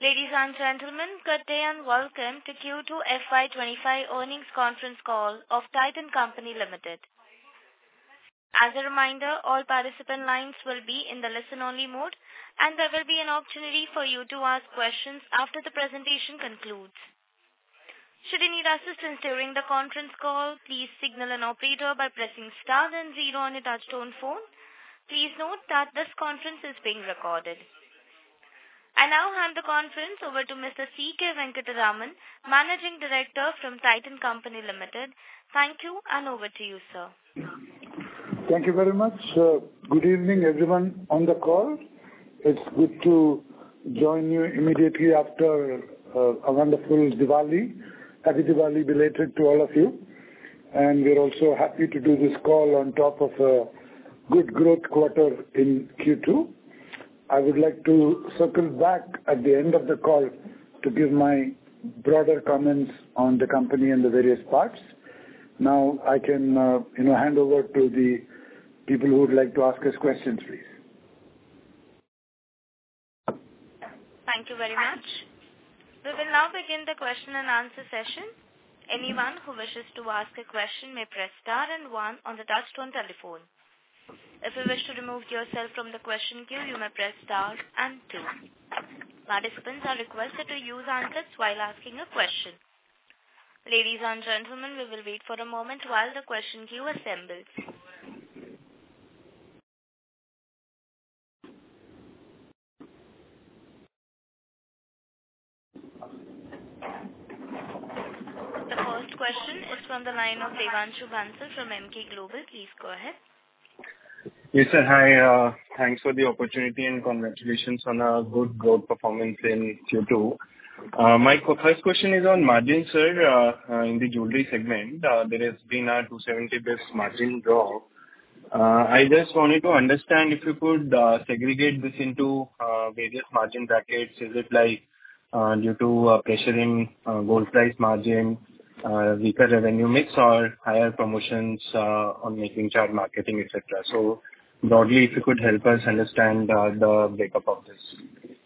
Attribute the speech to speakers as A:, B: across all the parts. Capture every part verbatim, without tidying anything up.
A: Ladies and gentlemen, good day and welcome to Q two F Y twenty-five earnings conference call of Titan Company Limited. As a reminder, all participant lines will be in the listen-only mode, and there will be an opportunity for you to ask questions after the presentation concludes. Should you need assistance during the conference call, please signal an operator by pressing star then zero on your touchtone phone. Please note that this conference is being recorded. I now hand the conference over to Mister C K Venkataraman, Managing Director from Titan Company Limited. Thank you, and over to you, sir.
B: Thank you very much. Uh, good evening, everyone on the call. It's good to join you immediately after uh, a wonderful Diwali. Happy Diwali belated to all of you. And we're also happy to do this call on top of a good growth quarter in Q two. I would like to circle back at the end of the call to give my broader comments on the company and the various parts. Now I can, uh, you know, hand over to the people who would like to ask us questions, please.
A: Thank you very much. We will now begin the question and answer session. Anyone who wishes to ask a question may press star and one on the touchtone telephone. If you wish to remove yourself from the question queue, you may press star and two. Participants are requested to use handsets while asking a question. Ladies and gentlemen, we will wait for a moment while the question queue assembles. The first question is from the line of Devanshu Bansal from Emkay Global. Please go ahead.
C: Yes, sir. Hi. Uh, thanks for the opportunity and congratulations on a good growth performance in Q two. Uh, my first question is on margin, sir. Uh, uh, in the jewelry segment, uh, there has been a two hundred seventy basis margin drop. Uh, I just wanted to understand if you could uh, segregate this into uh, various margin brackets. Is it like uh, due to uh, pressure in uh, gold price margin, uh, weaker revenue mix, or higher promotions uh, on making charge marketing, et cetera? So broadly, if you could help us understand uh, the breakup of this.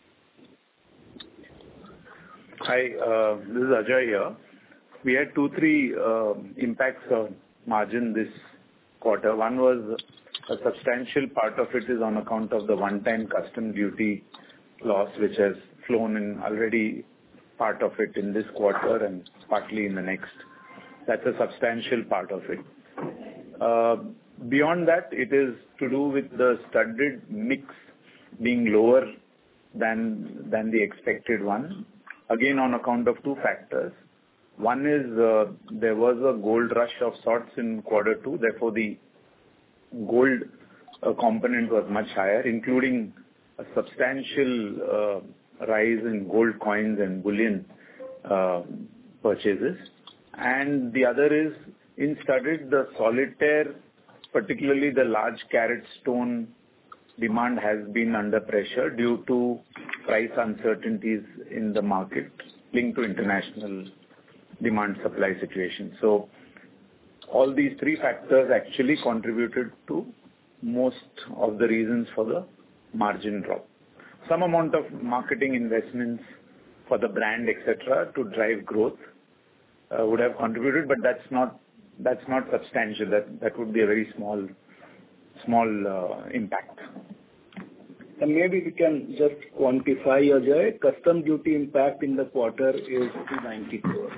D: Hi, uh, this is Ajoy here. We had two, three uh, impacts on margin this quarter. One was a substantial part of it is on account of the one-time custom duty loss, which has flown in already, part of it in this quarter and partly in the next. That's a substantial part of it. Uh, beyond that, it is to do with the studded mix being lower than than the expected one. Again, on account of two factors. One is uh, there was a gold rush of sorts in quarter two. Therefore, the gold uh, component was much higher, including a substantial uh, rise in gold coins and bullion uh, purchases. And the other is in studded, the solitaire, particularly the large carat stone demand has been under pressure due to price uncertainties in the market linked to international demand supply situation. So all these three factors actually contributed to most of the reasons for the margin drop. Some amount of marketing investments for the brand, et cetera, to drive growth uh, would have contributed, but that's not that's not substantial. That that would be a very small small uh, impact.
E: And maybe we can just quantify, Ajay, custom duty impact in the quarter is two hundred ninety crores.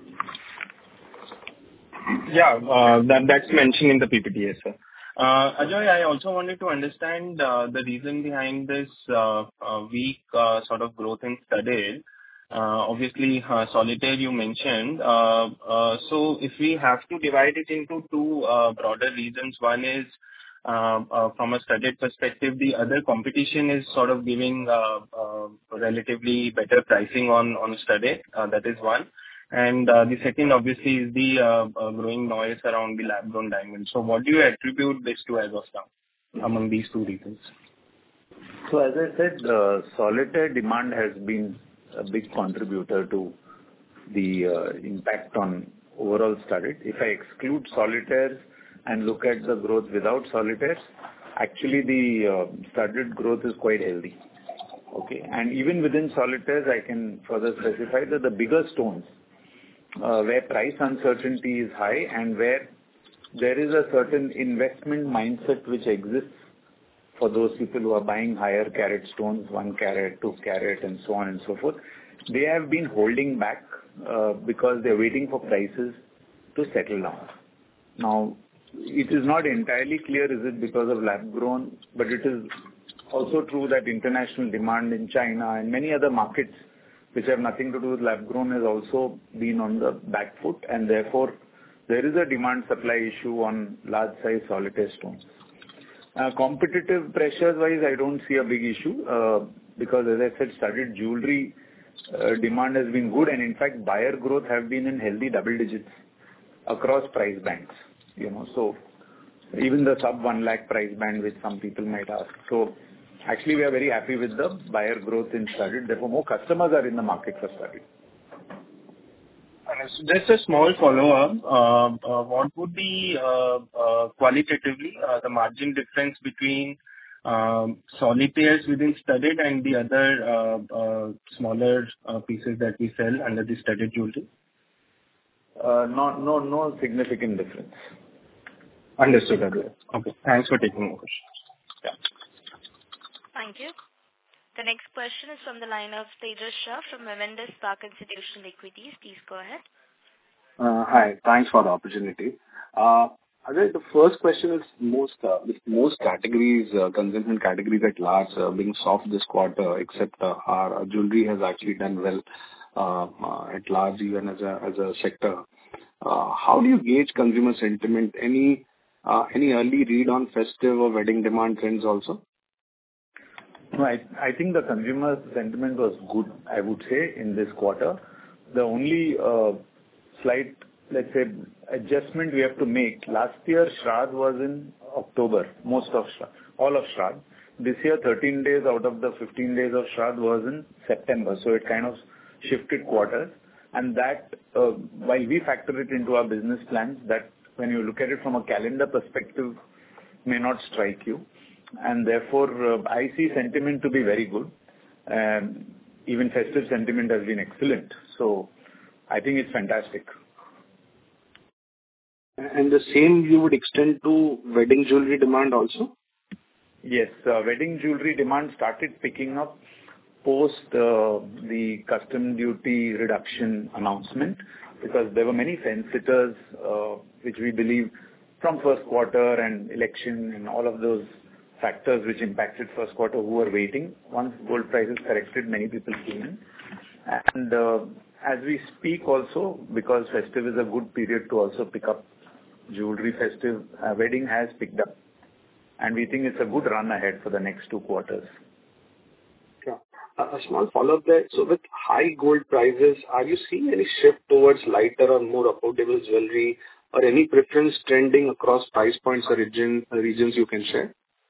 C: Yeah, uh, that, that's mentioned in the P P T, yes, sir. Uh, Ajoy, I also wanted to understand uh, the reason behind this uh, uh, weak uh, sort of growth in studded. Uh, obviously, uh, solitaire you mentioned. Uh, uh, so if we have to divide it into two uh, broader reasons, one is Uh, uh, from a studded perspective, the other competition is sort of giving uh, uh, relatively better pricing on on studded. Uh, that is one. And uh, the second, obviously, is the uh, uh, growing noise around the lab-grown diamond. So what do you attribute this to as of now among these two reasons?
D: So as I said, uh, solitaire demand has been a big contributor to the uh, impact on overall studded. If I exclude solitaires and look at the growth without solitaires, actually the uh, studded growth is quite healthy. Okay? And even within solitaires, I can further specify that the bigger stones, uh, where price uncertainty is high and where there is a certain investment mindset which exists for those people who are buying higher carat stones, one carat, two carat, and so on and so forth, they have been holding back uh, because they're waiting for prices to settle down. Now, it is not entirely clear, is it because of lab-grown, but it is also true that international demand in China and many other markets which have nothing to do with lab-grown has also been on the back foot, and therefore there is a demand-supply issue on large-size solitaire stones. Uh, competitive pressures-wise, I don't see a big issue uh, because, as I said, studded jewelry uh, demand has been good, and in fact, buyer growth have been in healthy double digits across price bands. You know, so even the sub one lakh price band, which some people might ask. So actually, we are very happy with the buyer growth in studded. Therefore, more customers are in the market for studded.
C: Just a small follow-up. Uh, uh, what would be uh, uh, qualitatively uh, the margin difference between um, solitaires within studded and the other uh, uh, smaller uh, pieces that we sell under the studded jewelry?
D: Uh, no, no, no significant difference.
C: Understood. Okay. Okay. Thanks for taking my question.
D: Yeah.
A: Thank you. The next question is from the line of Tejas Shah from Avendus Spark Institutional Equities. Please go ahead.
F: Uh, hi. Thanks for the opportunity. Uh, Ajay, the first question is most uh, with most categories, uh, consumption categories at large uh, being soft this quarter, except uh, our jewelry has actually done well uh, uh, at large, even as a as a sector. Uh, how do you gauge consumer sentiment? Any uh, any early read on festive or wedding demand trends also?
D: No, I, I think the consumer sentiment was good, I would say, in this quarter. The only uh, slight, let's say, adjustment we have to make, last year Shraddh was in October, most of Shraddh, all of Shraddh. This year, thirteen days out of the fifteen days of Shraddh was in September, so it kind of shifted quarters. And that, uh, while we factor it into our business plans, that when you look at it from a calendar perspective, may not strike you. And therefore, uh, I see sentiment to be very good. Um, even festive sentiment has been excellent. So I think it's fantastic.
F: And the same you would extend to wedding jewelry demand also?
D: Yes, uh, wedding jewelry demand started picking up post uh, the custom duty reduction announcement, because there were many fence-sitters, uh, which we believe from first quarter and election and all of those factors which impacted first quarter who were waiting. Once gold prices corrected, many people came in. And uh, as we speak also, because festive is a good period to also pick up jewelry festive, uh, wedding has picked up. And we think it's a good run ahead for the next two quarters.
F: Yeah. A small follow-up there. So with high gold prices, are you seeing any shift towards lighter or more affordable jewelry, or any preference trending across price points or region, regions you can share?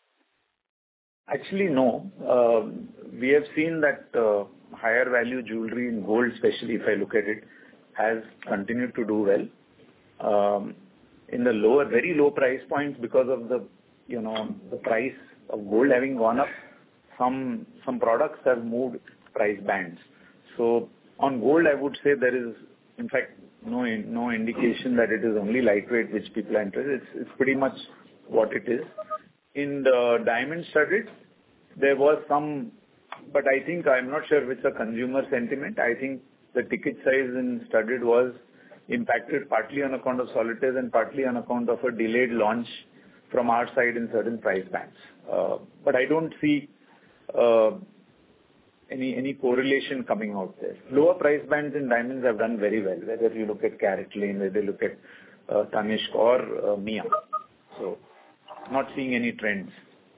D: Actually, no. Uh, we have seen that uh, higher value jewelry in gold, especially if I look at it, has continued to do well. Um, in the lower, very low price points, because of the, you know, the price of gold having gone up, some some products have moved price bands. So on gold, I would say there is, in fact, no no indication that it is only lightweight which people are interested. It's it's pretty much what it is. In the diamond studded, there was some, but I think I'm not sure if it's a consumer sentiment. I think the ticket size in studded was impacted partly on account of solitaires and partly on account of a delayed launch from our side in certain price bands. Uh, but I don't see uh, any any correlation coming out there. Lower price bands in diamonds have done very well, whether you look at CaratLane, whether you look at uh, Tanishq or uh, Mia. So, not seeing any trends.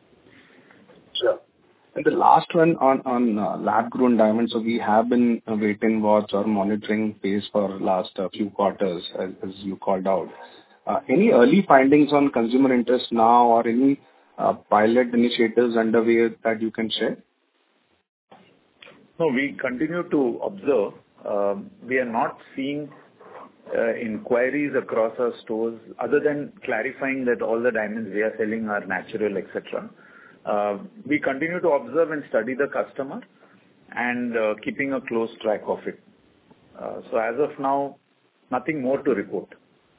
F: Sure. And the last one on on uh, lab-grown diamonds. So we have been uh, wait and watch or monitoring phase for last uh, few quarters, as, as you called out. Uh, any early findings on consumer interest now, or any uh, pilot initiatives underway that you can share?
D: No, we continue to observe. Um, we are not seeing uh, inquiries across our stores, other than clarifying that all the diamonds we are selling are natural, et cetera. Uh, we continue to observe and study the customer. and uh, keeping a close track of it. Uh, so as of now, nothing more to report.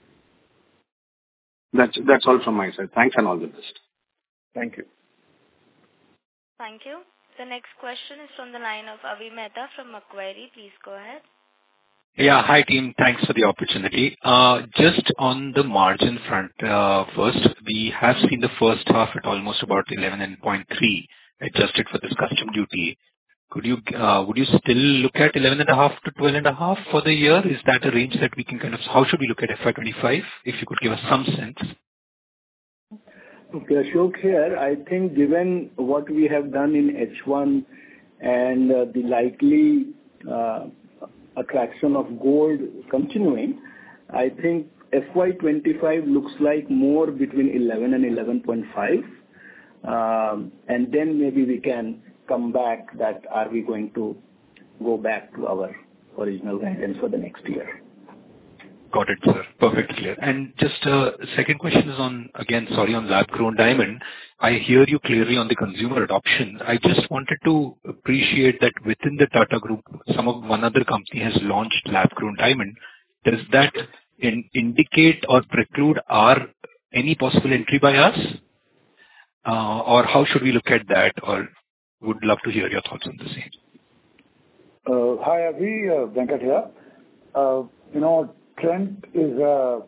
F: That's that's all from my side. Thanks and all the best.
D: Thank you.
A: Thank you. The next question is from the line of Avi Mehta from Macquarie. Please go ahead.
G: Yeah. Hi, team. Thanks for the opportunity. Uh, Just on the margin front, uh, first, we have seen the first half at almost about eleven point three, adjusted for this custom duty. Could you, uh, would you still look at eleven point five to twelve point five for the year? Is that a range that we can kind of... How should we look at F Y twenty-five? If you could give us some sense.
E: Okay, Ashok here. I think given what we have done in H one and uh, the likely uh, attraction of gold continuing, I think F Y twenty-five looks like more between eleven and eleven point five. Um, and then maybe we can come back that are we going to go back to our original guidance for the next year.
G: Got it, sir. Perfect, clear. And just uh second question is on, again, sorry, on lab-grown diamond. I hear you clearly on the consumer adoption. I just wanted to appreciate that within the Tata Group, some of one other company has launched lab-grown diamond. Does that in, indicate or preclude our any possible entry by us? Uh, or how should we look at that? Or would love to hear your thoughts on the same.
B: Uh, hi, Avi, uh, Venkat here. Uh, you know, Trent is a,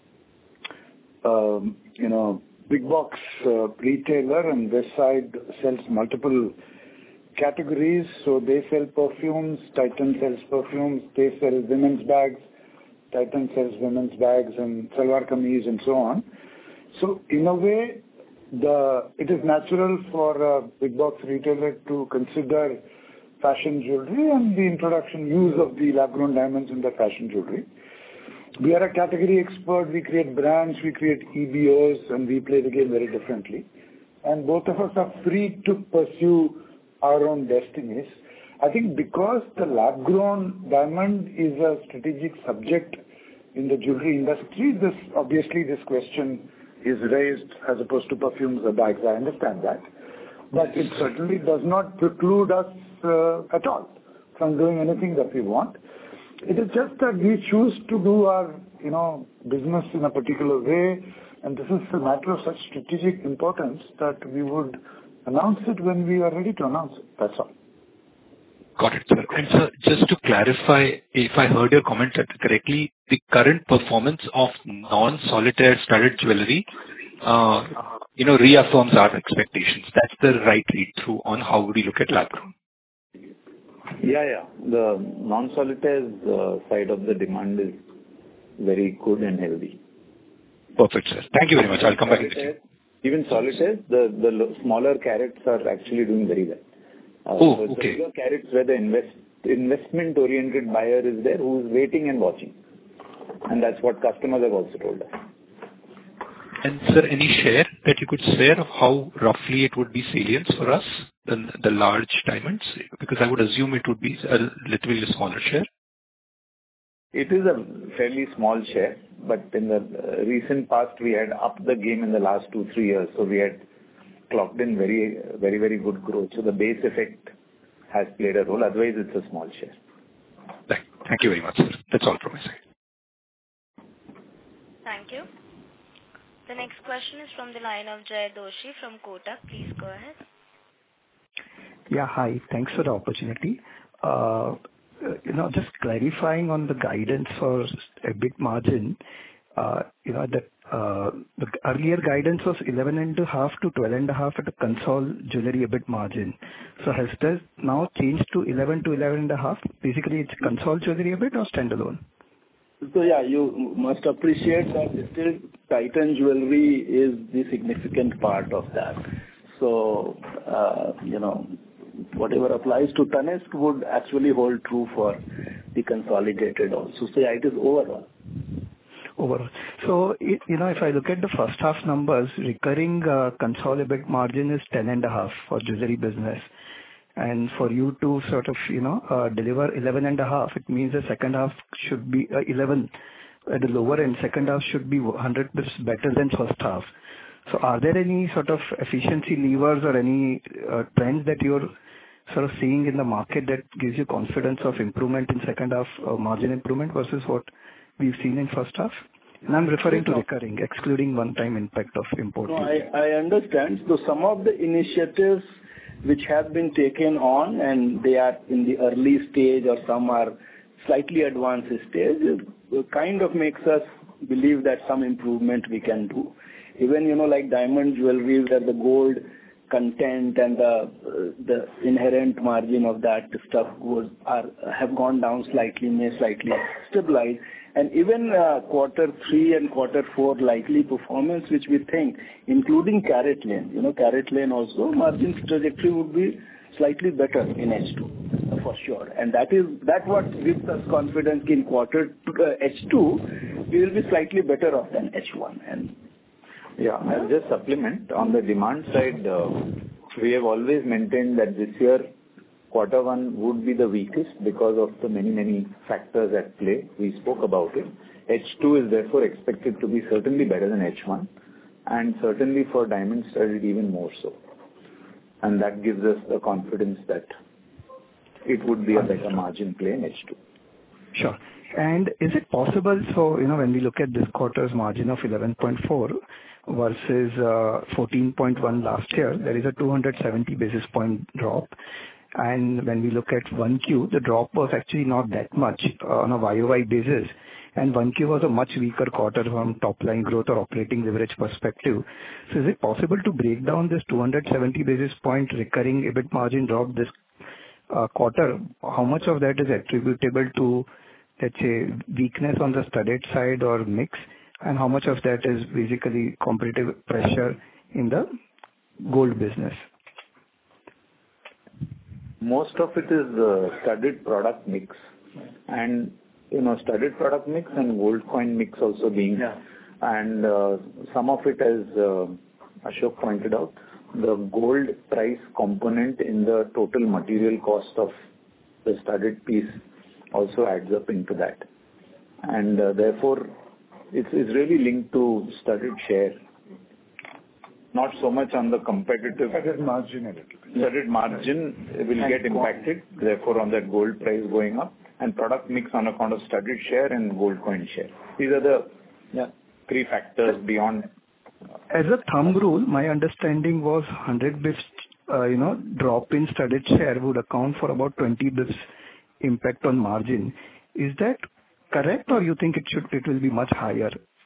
B: um, you know, big box uh, retailer, and Westside sells multiple categories. So they sell perfumes, Titan sells perfumes, they sell women's bags, Titan sells women's bags and salwar kameez and so on. So in a way, the it is natural for a big box retailer to consider fashion jewelry and the introduction, use of the lab-grown diamonds in their fashion jewelry. We are a category expert. We create brands, we create E B Os, and we play the game very differently. And both of us are free to pursue our own destinies. I think because the lab-grown diamond is a strategic subject in the jewelry industry, this obviously this question is raised as opposed to perfumes or bags. I understand that. But it certainly does not preclude us uh, at all from doing anything that we want. It is just that we choose to do our, you know, business in a particular way, and this is a matter of such strategic importance that we would announce it when we are ready to announce it. That's all.
G: Got it, sir. And sir, just to clarify, if I heard your comment correctly, the current performance of non-solitaire studded jewelry, uh, you know, reaffirms our expectations. That's the right read-through on how would we look at lab-grown.
D: Yeah, yeah. The non-solitaire uh, side of the demand is very good and healthy.
G: Perfect, sir. Thank you very much. I'll come back with you.
D: Even solitaires, the, the smaller carats are actually doing very well. Uh,
G: oh,
D: so
G: okay.
D: The bigger carats where the invest, investment-oriented buyer is there who is waiting and watching. And that's what customers have also told us. And
G: sir, any share that you could share of how roughly it would be salience for us, the, the large diamonds? Because I would assume it would be a little bit smaller share.
D: It is a fairly small share, but in the uh, recent past, we had upped the game in the last two, three years. So we had clocked in very, very, very good growth. So the base effect has played a role. Otherwise, it's a small share.
G: Thank you very much, sir. That's all from my side.
A: Thank you. The next question is from the line of Jay Doshi from Kotak. Please go ahead.
H: Yeah, hi. Thanks for the opportunity. Uh, you know, just clarifying on the guidance for E B I T margin, uh, you know, that uh, the earlier guidance was eleven and a half to twelve and a half at a console jewelry E B I T margin. So has that now changed to eleven to eleven and a half? Basically, it's console jewelry E B I T or standalone?
E: So yeah, you must appreciate that still Titan jewelry is the significant part of that. So, uh, you know, whatever applies to Tanishq would actually hold true for the consolidated also. So yeah, it is overall.
H: Overall. So, you know, if I look at the first half numbers, recurring uh, consolidated E B I T margin is ten and a half for jewelry business. And for you to sort of, you know, uh, deliver eleven and a half, it means the second half should be uh, eleven at the lower end. Second half should be one hundred basis points better than first half. So are there any sort of efficiency levers or any uh, trends that you're sort of seeing in the market that gives you confidence of improvement in second half, uh, margin improvement versus what we've seen in first half? And I'm referring to recurring, excluding one-time impact of import.
E: No, I, I understand. So some of the initiatives which have been taken on and they are in the early stage or some are slightly advanced stage, it kind of makes us believe that some improvement we can do. Even, you know, like diamond jewelry where the gold content and the uh, the inherent margin of that stuff goes are have gone down slightly, may slightly stabilize. And even uh, quarter three and quarter four likely performance, which we think, including CaratLane, you know, CaratLane also margin trajectory would be slightly better in H two for sure. And that is that what gives us confidence in quarter uh, H two, we will be slightly better off than H one. And
D: yeah, I'll just supplement on the demand side. Uh, we have always maintained that this year quarter one would be the weakest because of the many, many factors at play. We spoke about it. H two is therefore expected to be certainly better than H one, and certainly for diamond studded even more so. And that gives us the confidence that it would be a better margin play in H two.
H: Sure. And is it possible, so, you know, when we look at this quarter's margin of eleven point four versus uh, fourteen point one last year, there is a two hundred seventy basis point drop. And when we look at one Q, the drop was actually not that much uh, on a Y O Y basis. And one Q was a much weaker quarter from top line growth or operating leverage perspective. So is it possible to break down this two hundred seventy basis point recurring EBIT margin drop this uh, quarter? How much of that is attributable to, let's say, weakness on the studded side or mix? And how much of that is basically competitive pressure in the gold business?
D: Most of it is uh, studded product mix, and you know, studded product mix and gold coin mix also being, yeah. and uh, some of it, as uh, Ashok pointed out, the gold price component in the total material cost of the studded piece also adds up into that, and uh, therefore it's, it's really linked to studded share. Not so much on the competitive.
B: Studded margin a little bit.
D: Studded margin will get impacted, therefore, on that gold price going up, and product mix on account of studded share and gold coin share. These are the yeah. three factors beyond.
H: As a thumb rule, my understanding was one hundred bips, uh, you know, drop in studded share would account for about twenty bips impact on margin. Is that correct, or you think it should it will be much higher?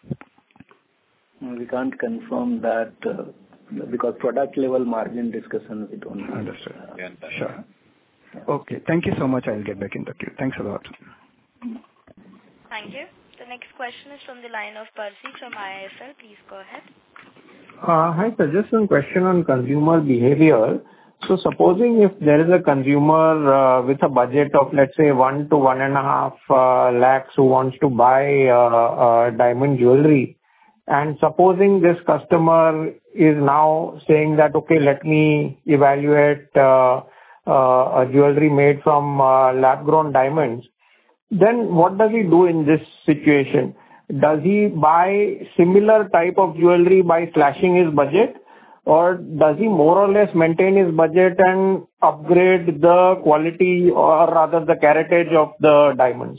E: We can't confirm that uh, because product level margin discussion we don't.
H: Understood. Yeah. Sure. Okay. Thank you so much. I'll get back in the queue. Thanks a lot.
A: Thank you. The next question is from the line of Percy from I I F L. Please go ahead.
I: Uh, hi, sir. Just one question on consumer behavior. So supposing if there is a consumer uh, with a budget of, let's say, one to one and a half uh, lakhs who wants to buy uh, uh, diamond jewelry, and supposing this customer is now saying that, okay, let me evaluate uh, uh, a jewelry made from uh, lab-grown diamonds, then what does he do in this situation? Does he buy similar type of jewelry by slashing his budget, or does he more or less maintain his budget and upgrade the quality or rather the caratage of the diamonds?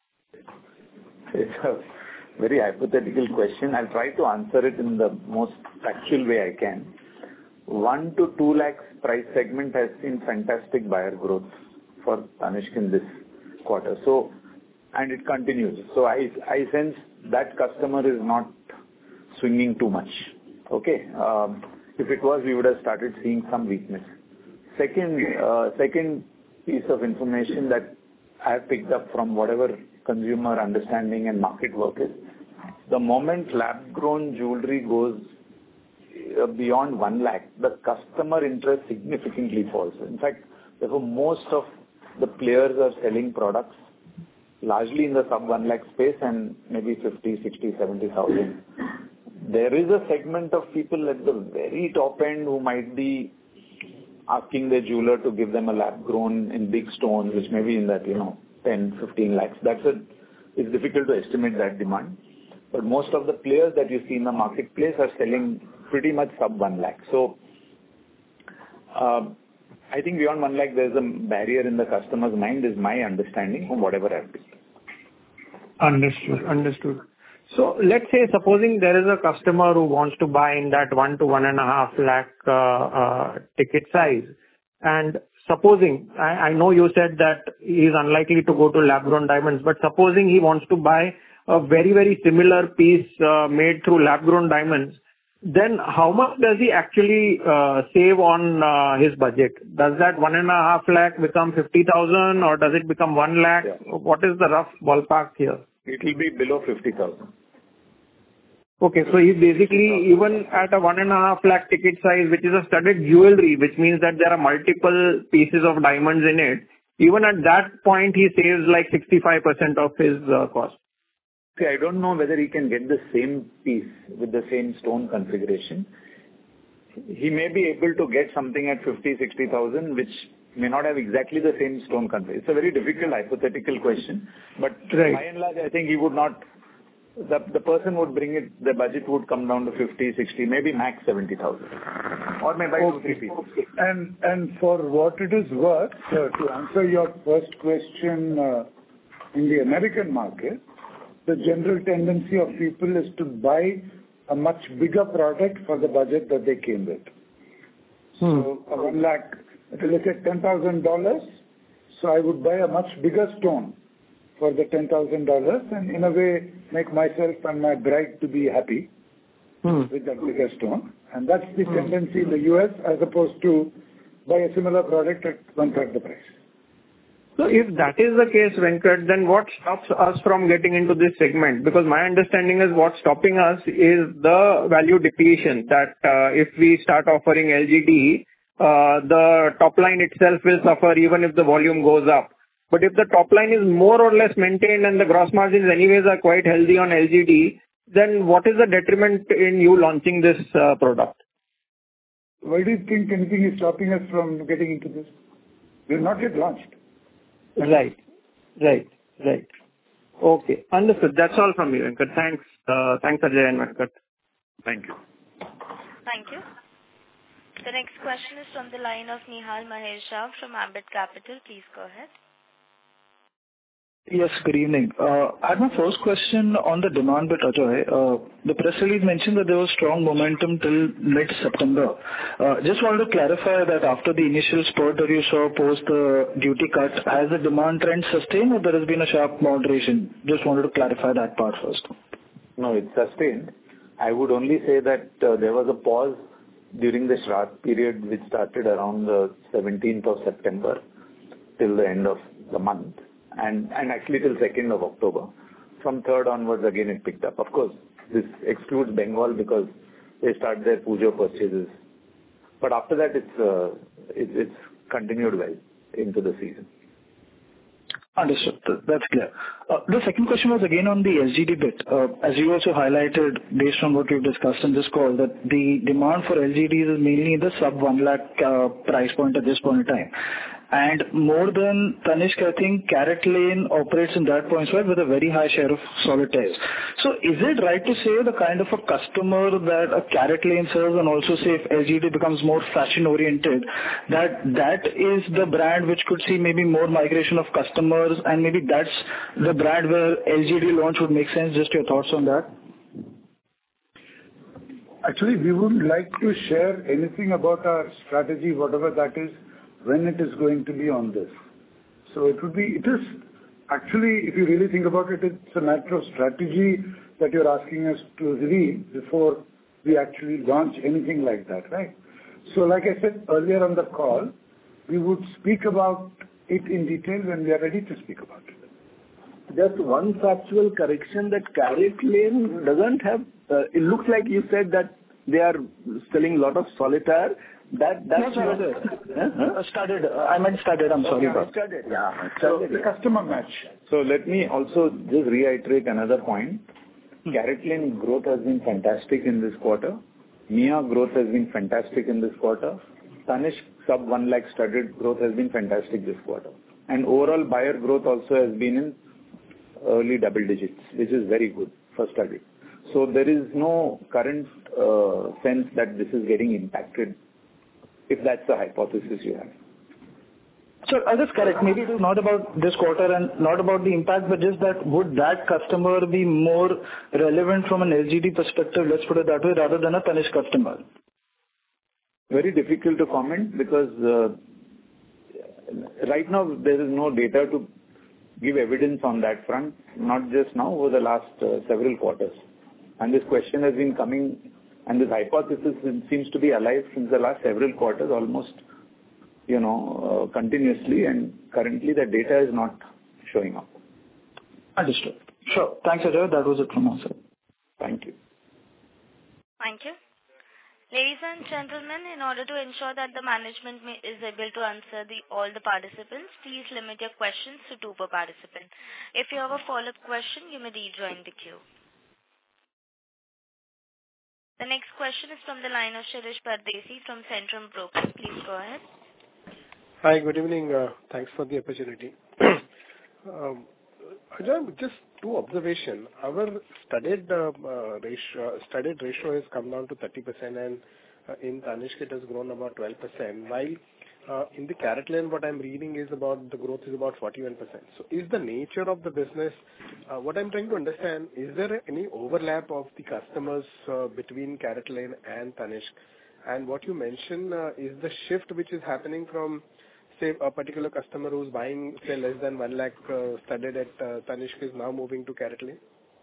D: It's a very hypothetical question. I'll try to answer it in the most factual way I can. One to two lakhs price segment has seen fantastic buyer growth for Tanishq in this quarter. So, and it continues. So I, I sense that customer is not swinging too much. Okay. Um, if it was, we would have started seeing some weakness. Second, uh, second piece of information that I have picked up from whatever consumer understanding and market work is, the moment lab-grown jewelry goes beyond one lakh, the customer interest significantly falls. In fact, therefore, most of the players are selling products largely in the sub one lakh space and maybe fifty, sixty, seventy thousand. There is a segment of people at the very top end who might be asking their jeweler to give them a lab grown in big stones, which may be in that, you know, ten, fifteen lakhs. That's a, it's difficult to estimate that demand. But most of the players that you see in the marketplace are selling pretty much sub one lakh. So, uh, I think beyond one lakh, there's a barrier in the customer's mind, is my understanding from whatever I've been.
I: Understood. Understood. So let's say, supposing there is a customer who wants to buy in that one to one and a half lakh uh, uh, ticket size, and supposing, I, I know you said that he is unlikely to go to lab-grown diamonds, but supposing he wants to buy a very, very similar piece uh, made through lab-grown diamonds, then how much does he actually uh, save on uh, his budget? Does that one and a half lakh become fifty thousand, or does it become one lakh?
D: Yeah.
I: What is the rough ballpark here?
D: It will be below fifty thousand.
I: Okay, so he basically, even at a one and a half lakh ticket size, which is a studded jewelry, which means that there are multiple pieces of diamonds in it, even at that point, he saves like sixty-five percent of his uh, cost.
D: See, I don't know whether he can get the same piece with the same stone configuration. He may be able to get something at fifty, sixty thousand, which may not have exactly the same stone configuration. It's a very difficult hypothetical question, but
I: right.
D: by and large, I think he would not, the, the person would bring it, the budget would come down to fifty, sixty, maybe max seventy thousand. Or maybe buy two, three pieces.
B: And, and for what it is worth, uh, to answer your first question, uh, in the American market, the general tendency of people is to buy a much bigger product for the budget that they came with.
I: Hmm.
B: So a one lakh, let's say ten thousand dollars, so I would buy a much bigger stone for the ten thousand dollars and in a way make myself and my bride to be happy hmm. with that bigger stone. And that's the hmm. tendency in the U S as opposed to buy a similar product at one-third the price.
I: So if that is the case, Venkat, then what stops us from getting into this segment? Because my understanding is what's stopping us is the value depletion, that uh, if we start offering L G D, uh, the top line itself will suffer even if the volume goes up. But if the top line is more or less maintained and the gross margins anyways are quite healthy on L G D, then what is the detriment in you launching this uh, product?
B: Why do you think anything is stopping us from getting into this? We have not yet launched.
I: Right. Right. Right. Okay. Understood. That's all from me, Venkat. Thanks. Uh, thanks, Ajay and Venkat.
D: Thank you.
A: Thank you. The next question is from the line of Nihal Mahesh Shah from Ambit Capital. Please go ahead.
J: Yes, good evening. Uh, I had my first question on the demand bit, Ajay. Uh, the press release mentioned that there was strong momentum till mid-September. Uh, just wanted to clarify that after the initial spurt that you saw post the duty cut, has the demand trend sustained or there has been a sharp moderation? Just wanted to clarify that part first.
D: No, it's sustained. I would only say that uh, there was a pause during the Shraddh period which started around the seventeenth of September till the end of the month. And, and actually till second of October. From third onwards, again it picked up. Of course, this excludes Bengal because they start their puja purchases. But after that, it's uh, it, it's continued well into the season.
J: Understood. That's clear. Uh, the second question was again on the L G D bit. Uh, as you also highlighted, based on what we've discussed in this call, that the demand for L G Ds is mainly in the sub one lakh uh, price point at this point in time. And more than Tanishq, I think CaratLane operates in that point, right, with a very high share of solitaires. So is it right to say the kind of a customer that a CaratLane serves, and also say if L G D becomes more fashion oriented, that that is the brand which could see maybe more migration of customers, and maybe that's the brand where L G D launch would make sense? Just your thoughts on that?
B: Actually, we wouldn't like to share anything about our strategy, whatever that is, when it is going to be on this. So it would be, it is actually, if you really think about it, it's a matter of strategy that you're asking us to reveal before we actually launch anything like that, right? So like I said earlier on the call, we would speak about it in detail when we are ready to speak about it.
E: Just one factual correction, that CaratLane doesn't have, uh, it looks like you said that they are selling a lot of solitaire. That that's
J: no,
E: not
J: huh? uh, studded. Uh, I meant studded. I'm sorry.
E: Okay, studded. Yeah.
B: So the customer match.
D: So let me also just reiterate another point. Hmm. CaratLane growth has been fantastic in this quarter. Mia growth has been fantastic in this quarter. Tanishq sub one lakh studded growth has been fantastic this quarter. And overall buyer growth also has been in early double digits, which is very good for studded. So there is no current uh, sense that this is getting impacted, if that's the hypothesis you have.
J: So uh, that's correct. Maybe it is not about this quarter and not about the impact, but just that would that customer be more relevant from an L G D perspective, let's put it that way, rather than a Tanishq customer?
D: Very difficult to comment because uh, right now there is no data to give evidence on that front, not just now, over the last uh, several quarters. And this question has been coming, and this hypothesis seems to be alive since the last several quarters, almost, you know, uh, continuously, and currently the data is not showing up.
J: Understood. Sure. Thanks, Ajay. That was it from my side.
D: Thank you.
A: Thank you. Ladies and gentlemen, in order to ensure that the management may, is able to answer the, all the participants, please limit your questions to two per participant. If you have a follow-up question, you may rejoin the queue. The next question is from the line of Shirish Pardesi from Centrum Broking. Please go ahead.
K: Hi, good evening. Uh, thanks for the opportunity. um, Ajay, just two observations. Our studded uh, uh, ratio, uh, studded ratio has come down to thirty percent, and uh, in Tanishq it has grown about twelve percent. While uh, in the CaratLane, what I'm reading is about the growth is about forty-one percent. So, is the nature of the business? Uh, what I'm trying to understand, is there any overlap of the customers uh, between CaratLane and Tanishq? And what you mentioned uh, is the shift which is happening from, say, a particular customer who's buying, say, less than one lakh uh, studded at uh, Tanishq is now moving to CaratLane?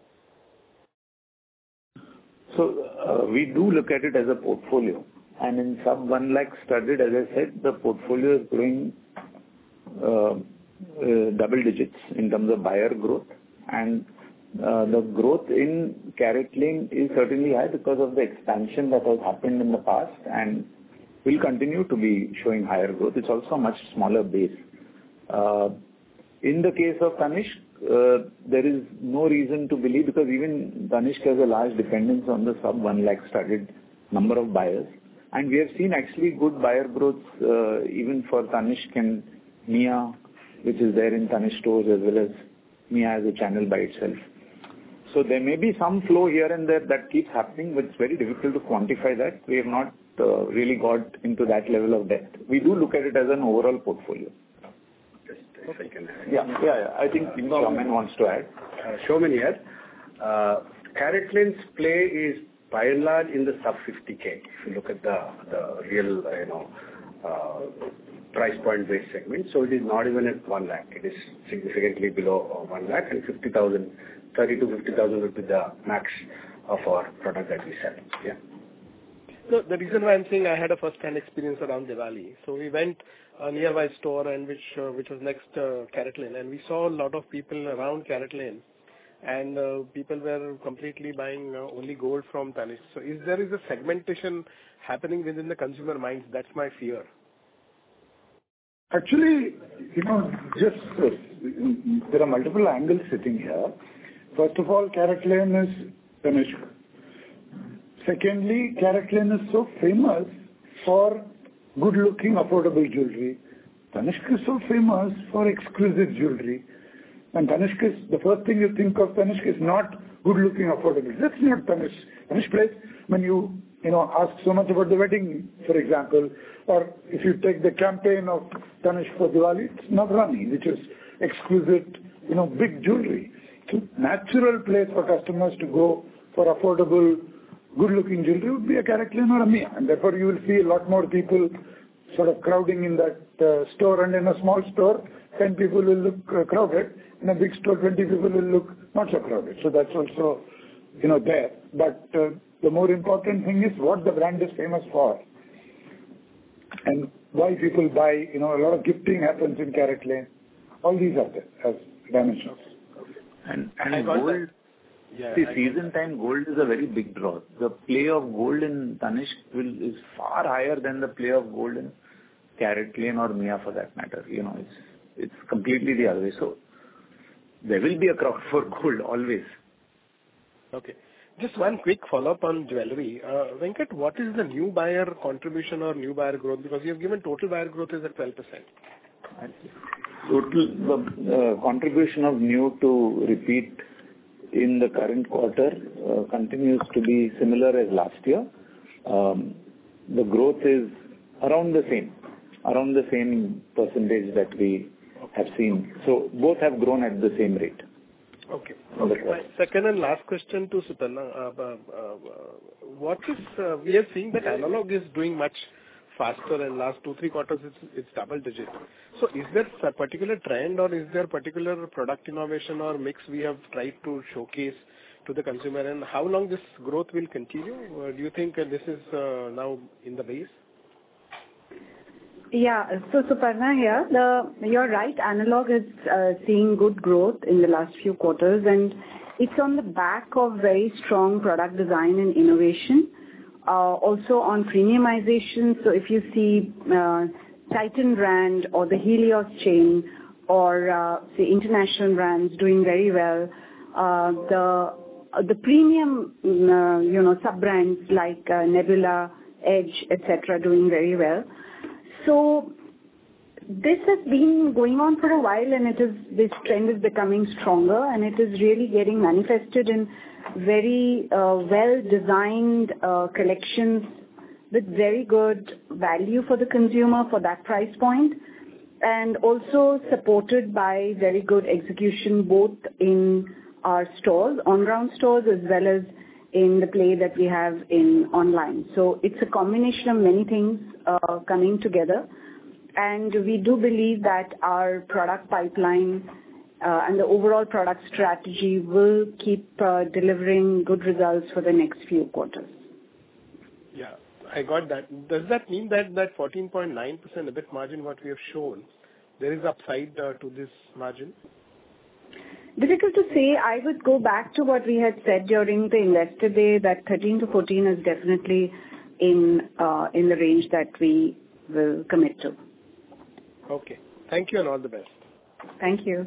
D: So uh, we do look at it as a portfolio, and in sub one lakh studded, as I said, the portfolio is growing uh, uh, double digits in terms of buyer growth, and uh, the growth in CaratLane is certainly high because of the expansion that has happened in the past and will continue to be showing higher growth. It's also a much smaller base. Uh, in the case of Tanishq, uh, there is no reason to believe, because even Tanishq has a large dependence on the sub one lakh studded number of buyers. And we have seen actually good buyer growth uh, even for Tanishq and Mia, which is there in Tanishq stores, as well as Mia as a channel by itself. So there may be some flow here and there that keeps happening, but it's very difficult to quantify that. We have not uh, really got into that level of depth. We do look at it as an overall portfolio.
L: Just if I can add.
D: Yeah, yeah, yeah. I think Shauman wants to add.
L: Uh, Shauman here. Uh, CaratLane's play is by and large in the sub fifty K. If you look at the the real, uh, you know, uh, price point based segment, so it is not even at one lakh. It is significantly below uh, one lakh, and fifty thousand, thirty to fifty thousand would be the max of our product that we sell. Yeah.
K: So the reason why I'm saying I had a first-hand experience around Diwali. So we went a nearby store and which uh, which was next uh, CaratLane, and we saw a lot of people around CaratLane, and uh, people were completely buying uh, only gold from Tanishq. So is there is a segmentation happening within the consumer minds? That's my fear.
B: Actually, you know, just uh, there are multiple angles sitting here. First of all, CaratLane is Tanishq. Secondly, CaratLane is so famous for good-looking, affordable jewelry. Tanishq is so famous for exquisite jewelry. And Tanishq is, the first thing you think of Tanishq is not good-looking, affordable. That's not Tanishq. Tanishq plays, when you, you know, ask so much about the wedding, for example, or if you take the campaign of Tanishq for Diwali, it's Navrani, which is exquisite, you know, big jewelry. So natural place for customers to go for affordable, good-looking jewelry would be a CaratLane or a Mia, and therefore you will see a lot more people sort of crowding in that uh, store. And in a small store, ten people will look uh, crowded. In a big store, twenty people will look not so crowded. So that's also, you know, there. But uh, the more important thing is what the brand is famous for, and why people buy. You know, a lot of gifting happens in CaratLane. All these are there as dimensions.
D: And, and gold. Yeah, See, season time gold is a very big draw. The play of gold in Tanishq will, is far higher than the play of gold in CaratLane or Mia for that matter. You know, it's it's completely the other way. So there will be a crowd for gold always.
K: Okay. Just one quick follow-up on jewelry. Uh, Venkat, what is the new buyer contribution or new buyer growth? Because you have given total buyer growth is at twelve percent.
D: Total the uh, contribution of new to repeat in the current quarter uh, continues to be similar as last year. Um, the growth is around the same. around the same percentage that we have seen. So both have grown at the same rate.
K: Okay. Okay. My second and last question to Suparna. Uh, uh, uh, what is, uh, we are seeing that analog is doing much faster in last two, three quarters, it's, it's double digit. So is there a particular trend or is there particular product innovation or mix we have tried to showcase to the consumer, and how long this growth will continue? Uh, do you think uh, this is uh, now in the base?
M: Yeah. So Suparna here. The, you're right, analog is uh, seeing good growth in the last few quarters, and it's on the back of very strong product design and innovation. Uh, also on premiumization. So if you see uh, Titan brand or the Helios chain or uh, say international brands doing very well, uh, the uh, the premium uh, you know sub brands like uh, Nebula, Edge, et cetera doing very well. So this has been going on for a while, and it is this trend is becoming stronger, and it is really getting manifested in very uh, well-designed uh, collections with very good value for the consumer for that price point, and also supported by very good execution both in our stores, on-ground stores, as well as in the play that we have in online. So it's a combination of many things uh, coming together, and we do believe that our product pipeline Uh, and the overall product strategy will keep uh, delivering good results for the next few quarters.
K: Yeah, I got that. Does that mean that that fourteen point nine percent EBIT margin what we have shown, there is upside uh, to this margin?
M: Difficult to say. I would go back to what we had said during the investor day, that thirteen to fourteen is definitely in uh, in the range that we will commit to.
K: Okay. Thank you and all the best.
M: Thank you.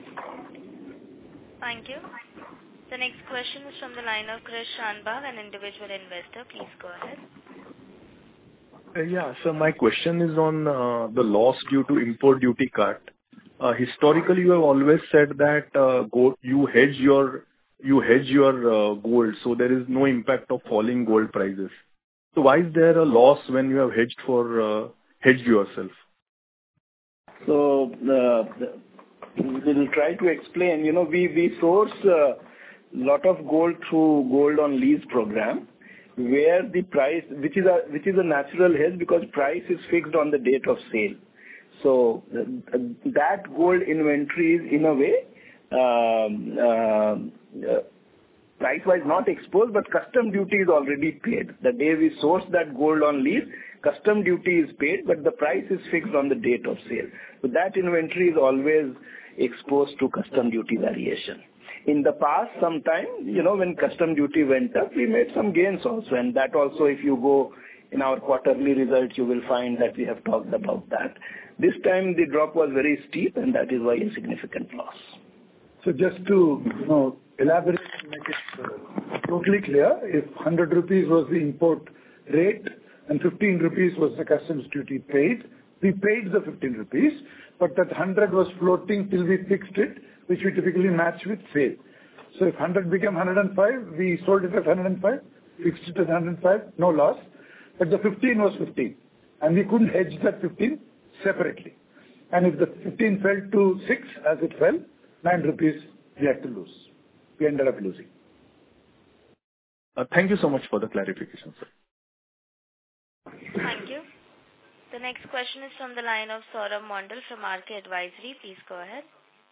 A: Thank you. The next question is from the line of Krish Shanbag, an individual investor. Please go ahead.
N: Uh, yeah, so my question is on uh, the loss due to import duty cut. Uh, historically, you have always said that uh, gold, you hedge your you hedge your uh, gold, so there is no impact of falling gold prices. So why is there a loss when you have hedged for uh, hedged yourself?
E: So uh, the we'll try to explain. You know, we we source a uh, lot of gold through gold on lease program, where the price, which is a which is a natural hedge because price is fixed on the date of sale. So uh, that gold inventory is in a way um, uh, uh, price-wise not exposed, but custom duty is already paid. The day we source that gold on lease, custom duty is paid, but the price is fixed on the date of sale. So that inventory is always exposed to custom duty variation. In the past, sometime, you know, when custom duty went up, we made some gains also. And that also, if you go in our quarterly results, you will find that we have talked about that. This time, the drop was very steep, and that is why a significant loss.
B: So just to, you know, elaborate, to make it uh, totally clear, if one hundred rupees was the import rate and fifteen rupees was the customs duty paid, we paid the fifteen rupees, but that one hundred was floating till we fixed it, which we typically match with sale. So if one hundred became one hundred five, we sold it at one hundred five, fixed it at one hundred five, no loss. But the fifteen was fifteen, and we couldn't hedge that fifteen separately. And if the fifteen fell to six, as it fell, nine rupees we had to lose. We ended up losing.
N: Uh, thank you so much for the clarification, sir.
A: Thank you. The next question is from the line of Saurabh Mondal from R K Advisory. Please go ahead.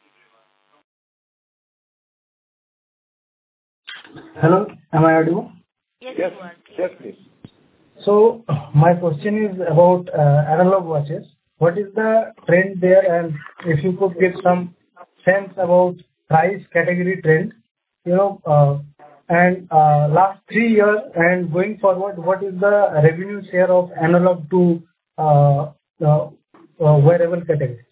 O: Hello, am I audible?
A: Yes,
B: yes,
A: you are. Please.
B: Yes, please.
O: So my question is about uh, analog watches. What is the trend there, and if you could give some sense about price category trend, you know, uh, and uh, last three years and going forward, what is the revenue share of analog to uh, uh, uh, wearable category?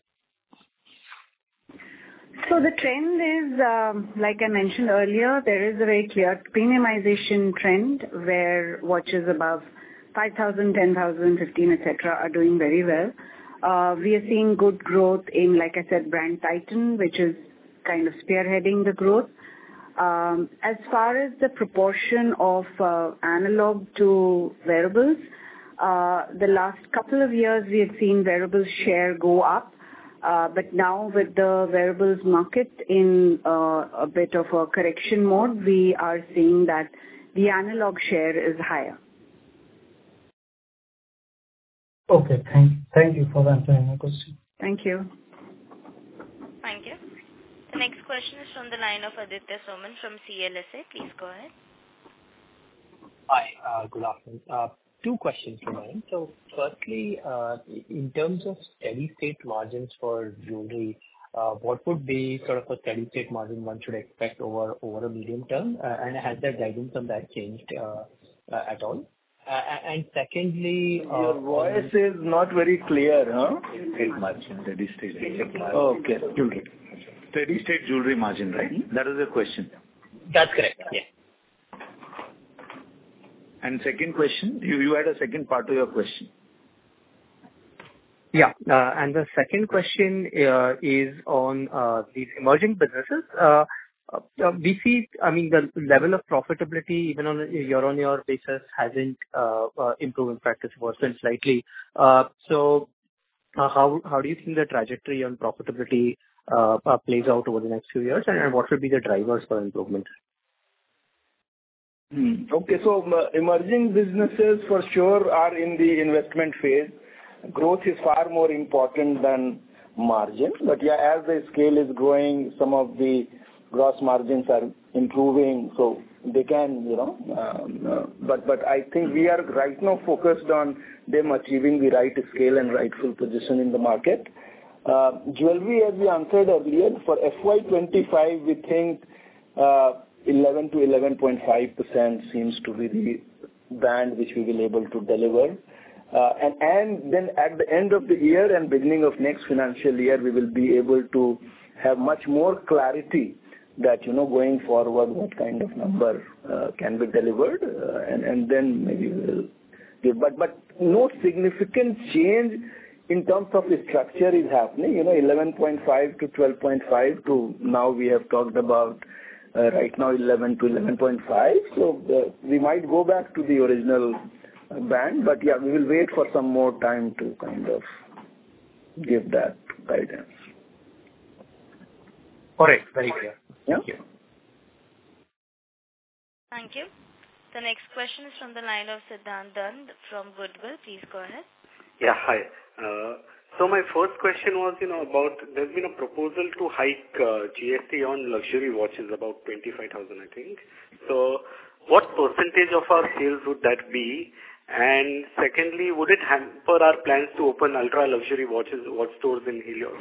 M: So the trend is, um, like I mentioned earlier, there is a very clear premiumization trend where watches above five thousand, ten thousand, fifteen, et cetera are doing very well. Uh, we are seeing good growth in, like I said, brand Titan, which is kind of spearheading the growth. Um, as far as the proportion of uh, analog to wearables, Uh, the last couple of years, we had seen wearables share go up. Uh, but now with the wearables market in uh, a bit of a correction mode, we are seeing that the analog share is higher.
O: Okay. Thank thank you for answering my question.
M: Thank you.
A: Thank you. The next question is from the line of Aditya Soman from C L S A. Please go ahead.
P: Hi, uh, good afternoon. Uh, Two questions from me. So firstly, uh, in terms of steady-state margins for jewelry, uh, what would be sort of a steady-state margin one should expect over over a medium term? Uh, And has the guidance on that changed uh, uh, at all? Uh, And secondly... uh,
E: Your voice is not very clear, huh?
D: Steady-state margin, steady-state margin.
E: Okay.
D: Jewelry. Steady-state jewelry margin, right? That is your question.
P: That's correct, yeah.
D: And second question, you, you had a second part to your question.
P: Yeah. uh, And the second question uh, is on uh, these emerging businesses. Uh, uh, We see, I mean, the level of profitability, even on a year-on-year basis, hasn't uh, uh, improved. In fact, it's worsened slightly. Uh, So uh, how how do you think the trajectory on profitability uh, uh, plays out over the next few years, and and what will be the drivers for improvement?
E: Hmm. Okay. So uh, emerging businesses for sure are in the investment phase. Growth is far more important than margin. But yeah, as the scale is growing, some of the gross margins are improving, so they can, you know. Um, uh, but but I think we are right now focused on them achieving the right scale and rightful position in the market. Uh, jewelry, as we answered earlier, for F Y twenty-five, we think uh, eleven to eleven point five percent seems to be the band which we will able to deliver. Uh, and, and then at the end of the year and beginning of next financial year, we will be able to have much more clarity that, you know, going forward, what kind of number uh, can be delivered. Uh, and, and then maybe we'll give. But, but no significant change in terms of the structure is happening. You know, eleven point five to twelve point five to now we have talked about Uh, right now eleven to eleven point five. So uh, we might go back to the original uh, band, but yeah, we will wait for some more time to kind of give that guidance.
P: All right, very clear.
E: Yeah?
P: Thank you.
A: Thank you. The next question is from the line of Siddhant Dand from Goodwill. Please go ahead.
Q: Yeah, hi. Uh, So my first question was, you know, about there's been a proposal to hike uh, G S T on luxury watches, about twenty-five thousand, I think. So what percentage of our sales would that be? And secondly, would it hamper our plans to open ultra-luxury watches, watch stores in Helios?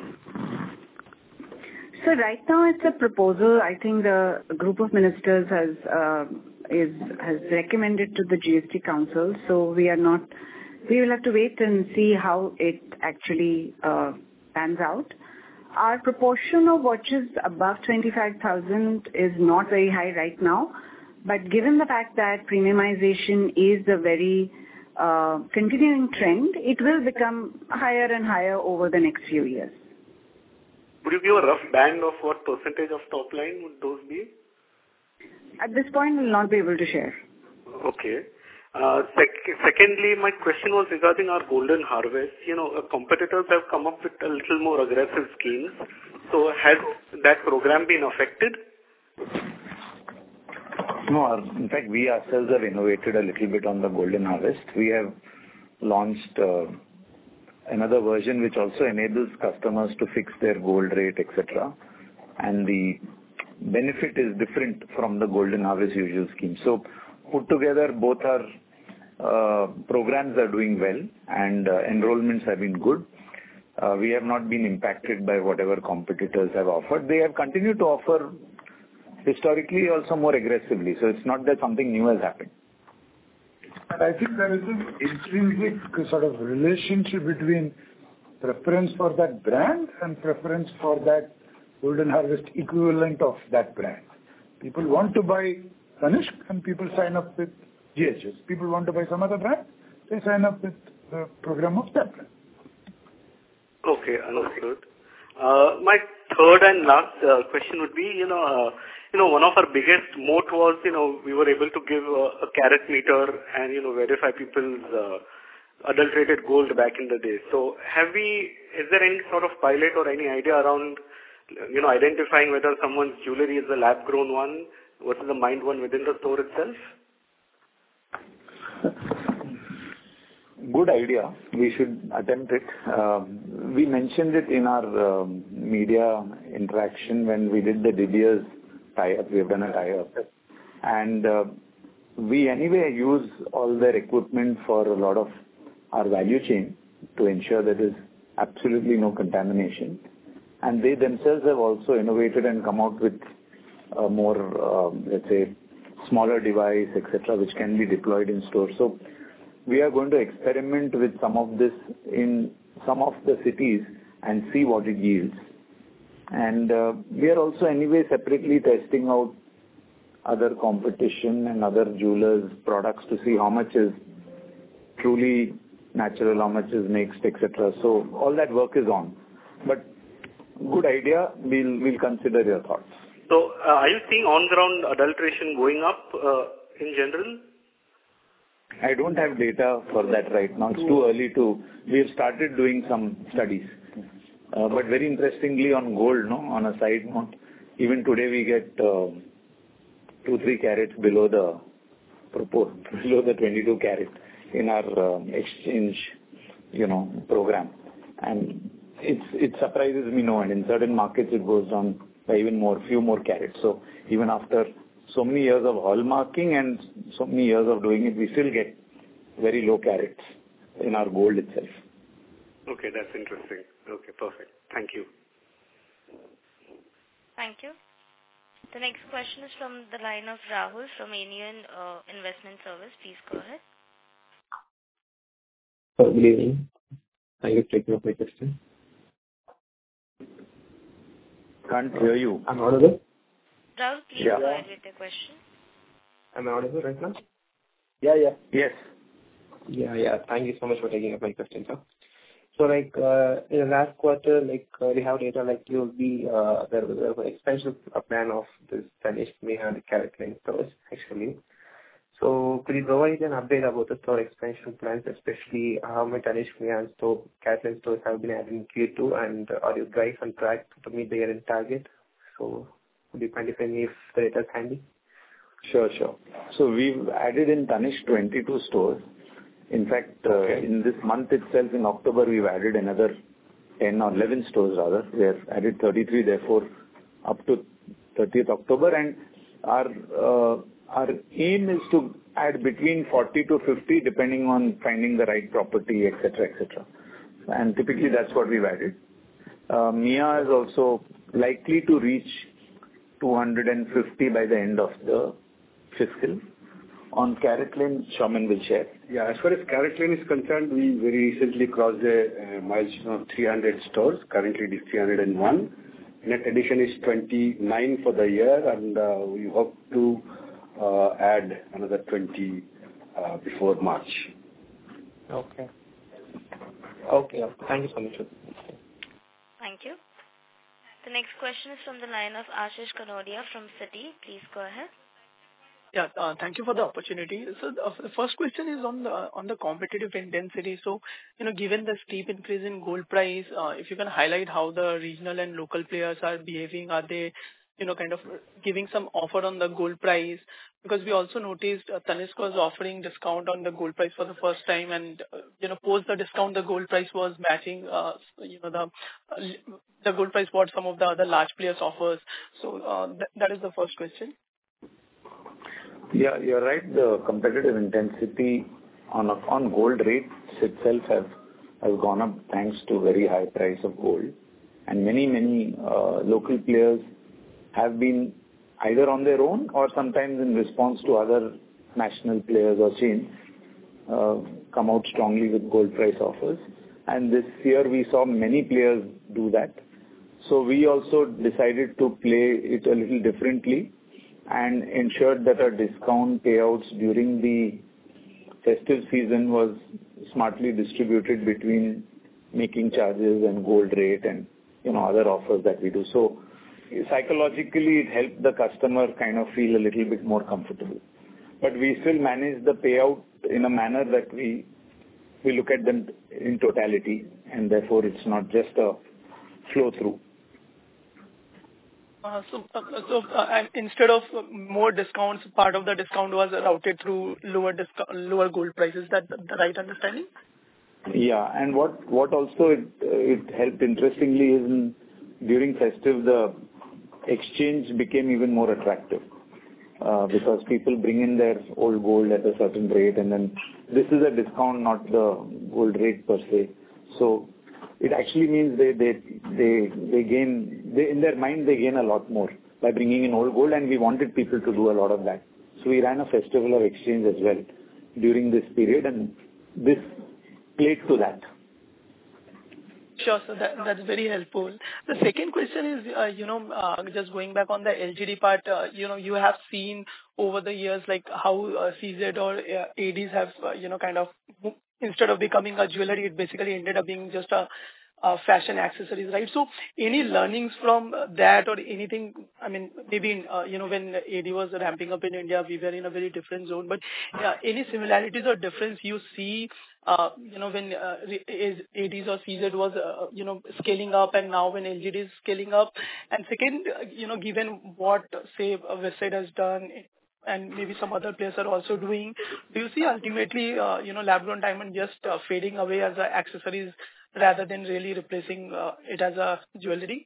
M: So right now it's a proposal. I think the group of ministers has uh, is has recommended to the G S T Council. So we are not... We will have to wait and see how it actually uh, pans out. Our proportion of watches above twenty-five thousand is not very high right now, but given the fact that premiumization is a very uh, continuing trend, it will become higher and higher over the next few years.
Q: Would you give a rough band of what percentage of top line would those be?
M: At this point, we'll not be able to share.
Q: Okay. Uh, sec- secondly, my question was regarding our golden harvest. You know, uh, competitors have come up with a little more aggressive schemes. So has that program been affected?
D: No, in fact, we ourselves have innovated a little bit on the golden harvest. We have launched uh, another version which also enables customers to fix their gold rate, et cetera. And the benefit is different from the golden harvest usual scheme. So put together, both our uh, programs are doing well and uh, enrollments have been good. Uh, we have not been impacted by whatever competitors have offered. They have continued to offer historically also more aggressively. So it's not that something new has happened.
B: And I think there is an intrinsic sort of relationship between preference for that brand and preference for that golden harvest equivalent of that brand. People want to buy Tanishq and people sign up with G H S. People want to buy some other brand, they sign up with the program of that brand.
Q: Okay, understood. Uh, my third and last uh, question would be, you know, uh, you know, one of our biggest moat was, you know, we were able to give uh, a carat meter and, you know, verify people's uh, adulterated gold back in the day. So have we, is there any sort of pilot or any idea around, you know, identifying whether someone's jewelry is a lab-grown one versus a mined one within the store itself?
D: Good idea. We should attempt it. Um, we mentioned it in our um, media interaction when we did the De Beers tie-up. We have done a tie-up. And uh, we anyway use all their equipment for a lot of our value chain to ensure there is absolutely no contamination. And they themselves have also innovated and come out with a more, uh, let's say, smaller device, et cetera, which can be deployed in stores. So we are going to experiment with some of this in some of the cities and see what it yields. And uh, we are also anyway separately testing out other competition and other jewelers' products to see how much is truly natural, how much is mixed, et cetera. So all that work is on. But good idea. We'll we'll consider your thoughts.
Q: So uh, are you seeing on-ground adulteration going up uh, in general?
D: I don't have data for that right now. It's too early to... We have started doing some studies. Uh, but very interestingly on gold, no, on a side note, even today we get uh, two, three carats below the proposed, below the twenty-two carat in our uh, exchange, you know, program. And it's it surprises me, no, and in certain markets it goes down by even more, few more carats. So even after so many years of hallmarking and so many years of doing it, we still get very low carats in our gold itself.
Q: Okay, that's interesting. Okay, perfect. Thank you.
A: Thank you. The next question is from the line of Rahul from Union uh, Investment Service. Please go ahead.
R: Uh, good evening. Thank you for taking up my question.
D: Can't hear you.
R: I'm audible?
A: Rahul, please
D: yeah.
A: go ahead with the question.
R: Am I audible right now?
D: Yeah, yeah. Yes.
R: Yeah, yeah. Thank you so much for taking up my question, sir. So, like, uh, in the last quarter, like, uh, we have data, like, you'll be, uh, there was an expansion plan of this Tanishq Mia and CaratLane stores, actually. So, could you provide an update about the store expansion plans, especially how many Tanishq Mia and store, CaratLane stores have been added in Q two, and uh, are you guys on track to meet the year-end target? So, would you quantify me if the data is handy?
D: Sure, sure. So, we've added in Tanishq twenty-two stores. In fact, uh, okay. in this month itself, in October, we've added another ten or eleven stores rather. We have added thirty-three, therefore, up to thirtieth October. And our uh, our aim is to add between forty to fifty, depending on finding the right property, et cetera, et cetera. And typically, that's what we've added. Uh, Mia is also likely to reach two hundred fifty by the end of the fiscal. On CaratLane, Saumen will share.
L: Yeah, as far as CaratLane is concerned, we very recently crossed a, a milestone of three hundred stores. Currently, it is three hundred one. Net addition is twenty-nine for the year, and uh, we hope to uh, add another twenty uh, before March.
R: Okay. Okay. Thank you so much.
A: Thank you. The next question is from the line of Ashish Kanodia from Citi. Please go ahead.
S: Yeah, uh, thank you for the opportunity. So uh, the first question is on the on the competitive intensity. So, you know, given the steep increase in gold price, uh, if you can highlight how the regional and local players are behaving, are they, you know, kind of giving some offer on the gold price? Because we also noticed uh, Tanishq was offering discount on the gold price for the first time, and uh, you know, post the discount, the gold price was matching, uh, you know, the uh, the gold price what some of the other large players offers. So uh, th- that is the first question.
D: Yeah, you're right. The competitive intensity on on gold rates itself have has gone up thanks to very high price of gold, and many many uh, local players have been either on their own or sometimes in response to other national players or chains uh, come out strongly with gold price offers. And this year we saw many players do that. So we also decided to play it a little differently and ensured that our discount payouts during the festive season was smartly distributed between making charges and gold rate and, you know, other offers that we do. So psychologically, it helped the customer kind of feel a little bit more comfortable. But we still manage the payout in a manner that we we look at them in totality, and therefore it's not just a flow through.
S: Uh, so, uh, so uh, instead of more discounts, part of the discount was routed through lower discount, lower gold prices. Is that the right understanding?
D: Yeah, and what what also it, it helped interestingly is in, during festive the exchange became even more attractive uh, because people bring in their old gold at a certain rate, and then this is a discount, not the gold rate per se. So it actually means they they they they gain they, in their mind they gain a lot more by bringing in old gold, and we wanted people to do a lot of that. So we ran a festival of exchange as well during this period, and this played to that.
S: Sure, so that, that's very helpful. The second question is, uh, you know, uh, just going back on the L G D part, uh, you know, you have seen over the years like how uh, C Z or uh, A Ds have, uh, you know, kind of, instead of becoming a jewelry, it basically ended up being just a Uh, fashion accessories, right? So any learnings from that or anything, I mean, maybe, in, uh, you know, when A D was ramping up in India, we were in a very different zone, but uh, any similarities or difference you see, uh, you know, when uh, A Ds or C Z was, uh, you know, scaling up, and now when L G D is scaling up? And second, uh, you know, given what, say, Westside has done, and maybe some other players are also doing, do you see ultimately, uh, you know, lab-grown diamond just uh, fading away as a accessories rather than really replacing uh, it as a jewelry?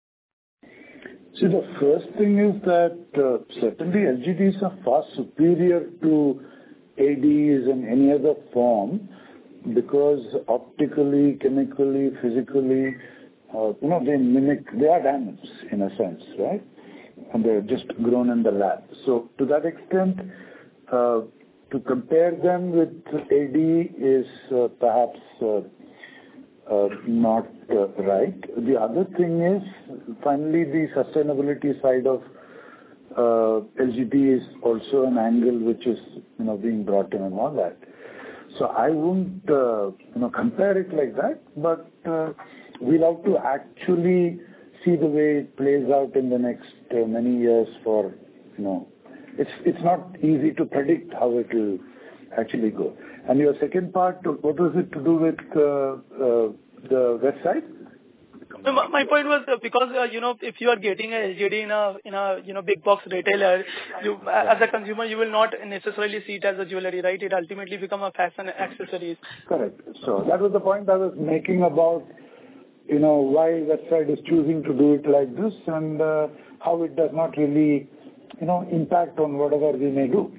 B: See, the first thing is that uh, certainly L G Ds are far superior to A Ds in any other form because optically, chemically, physically, uh, you know, they mimic, they are diamonds in a sense, right? And they're just grown in the lab. So to that extent, uh, to compare them with A D is uh, perhaps uh, uh, not uh, right. The other thing is, finally, the sustainability side of uh, L G D is also an angle which is, you know, being brought in and all that. So I wouldn't, uh, you know, compare it like that, but uh, we'll have to actually see the way it plays out in the next uh, many years for, you know, it's it's not easy to predict how it will actually go. And your second part, what was it to do with uh, uh, the website?
S: My, my point was uh, because uh, you know, if you are getting a L G D in a in a you know big box retailer, you as a consumer you will not necessarily see it as a jewelry, right? It ultimately become a fashion accessories.
B: Correct. So that was the point I was making about, you know, why Westside is choosing to do it like this, and uh, how it does not really, you know, impact on whatever we may do.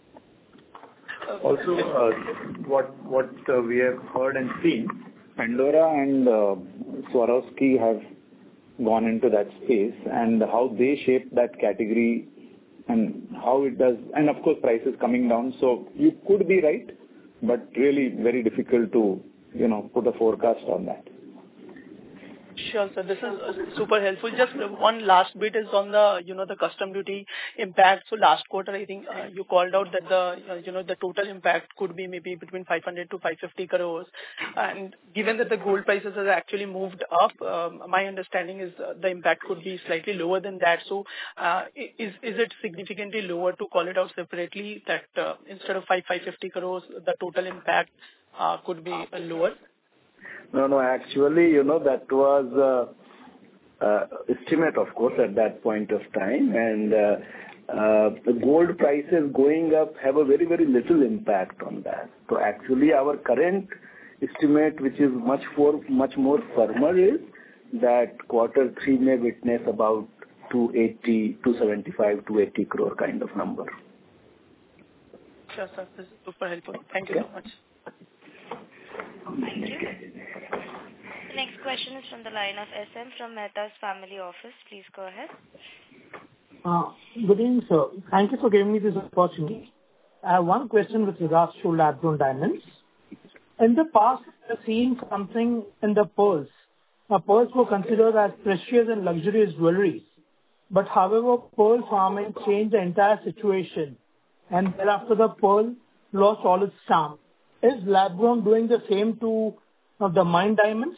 D: Also, uh, what what uh, we have heard and seen, Pandora and uh, Swarovski have gone into that space, and how they shape that category and how it does, and of course prices coming down. So you could be right, but really very difficult to, you know, put a forecast on that.
S: Sure, sir. This is super helpful. Just one last bit is on the, you know, the custom duty impact. So last quarter, I think uh, you called out that the, uh, you know, the total impact could be maybe between five hundred to five hundred fifty crores. And given that the gold prices have actually moved up, um, my understanding is uh, the impact could be slightly lower than that. So uh, is is it significantly lower to call it out separately that uh, instead of five hundred fifty crores, the total impact uh, could be uh, lower?
E: No, no, actually, you know, that was uh, uh, estimate, of course, at that point of time. And uh, uh, the gold prices going up have a very, very little impact on that. So actually, our current estimate, which is much for, much more firmer, is that quarter three may witness about two eighty, two seventy-five, two eighty crore kind of number.
S: Sure, sir. This is super helpful. Thank you okay. so much.
A: Thank you. The next question is from the line of S M from Mehta's Family Office. Please go ahead.
T: Uh, good evening, sir. Thank you for giving me this opportunity. I have one question with regards to lab-grown diamonds. In the past, we have seen something in the pearls. Now, pearls were considered as precious and luxurious jewelries. But however, pearl farming changed the entire situation, and thereafter the pearl lost all its charm. Is lab-grown doing the same to uh, the mined diamonds?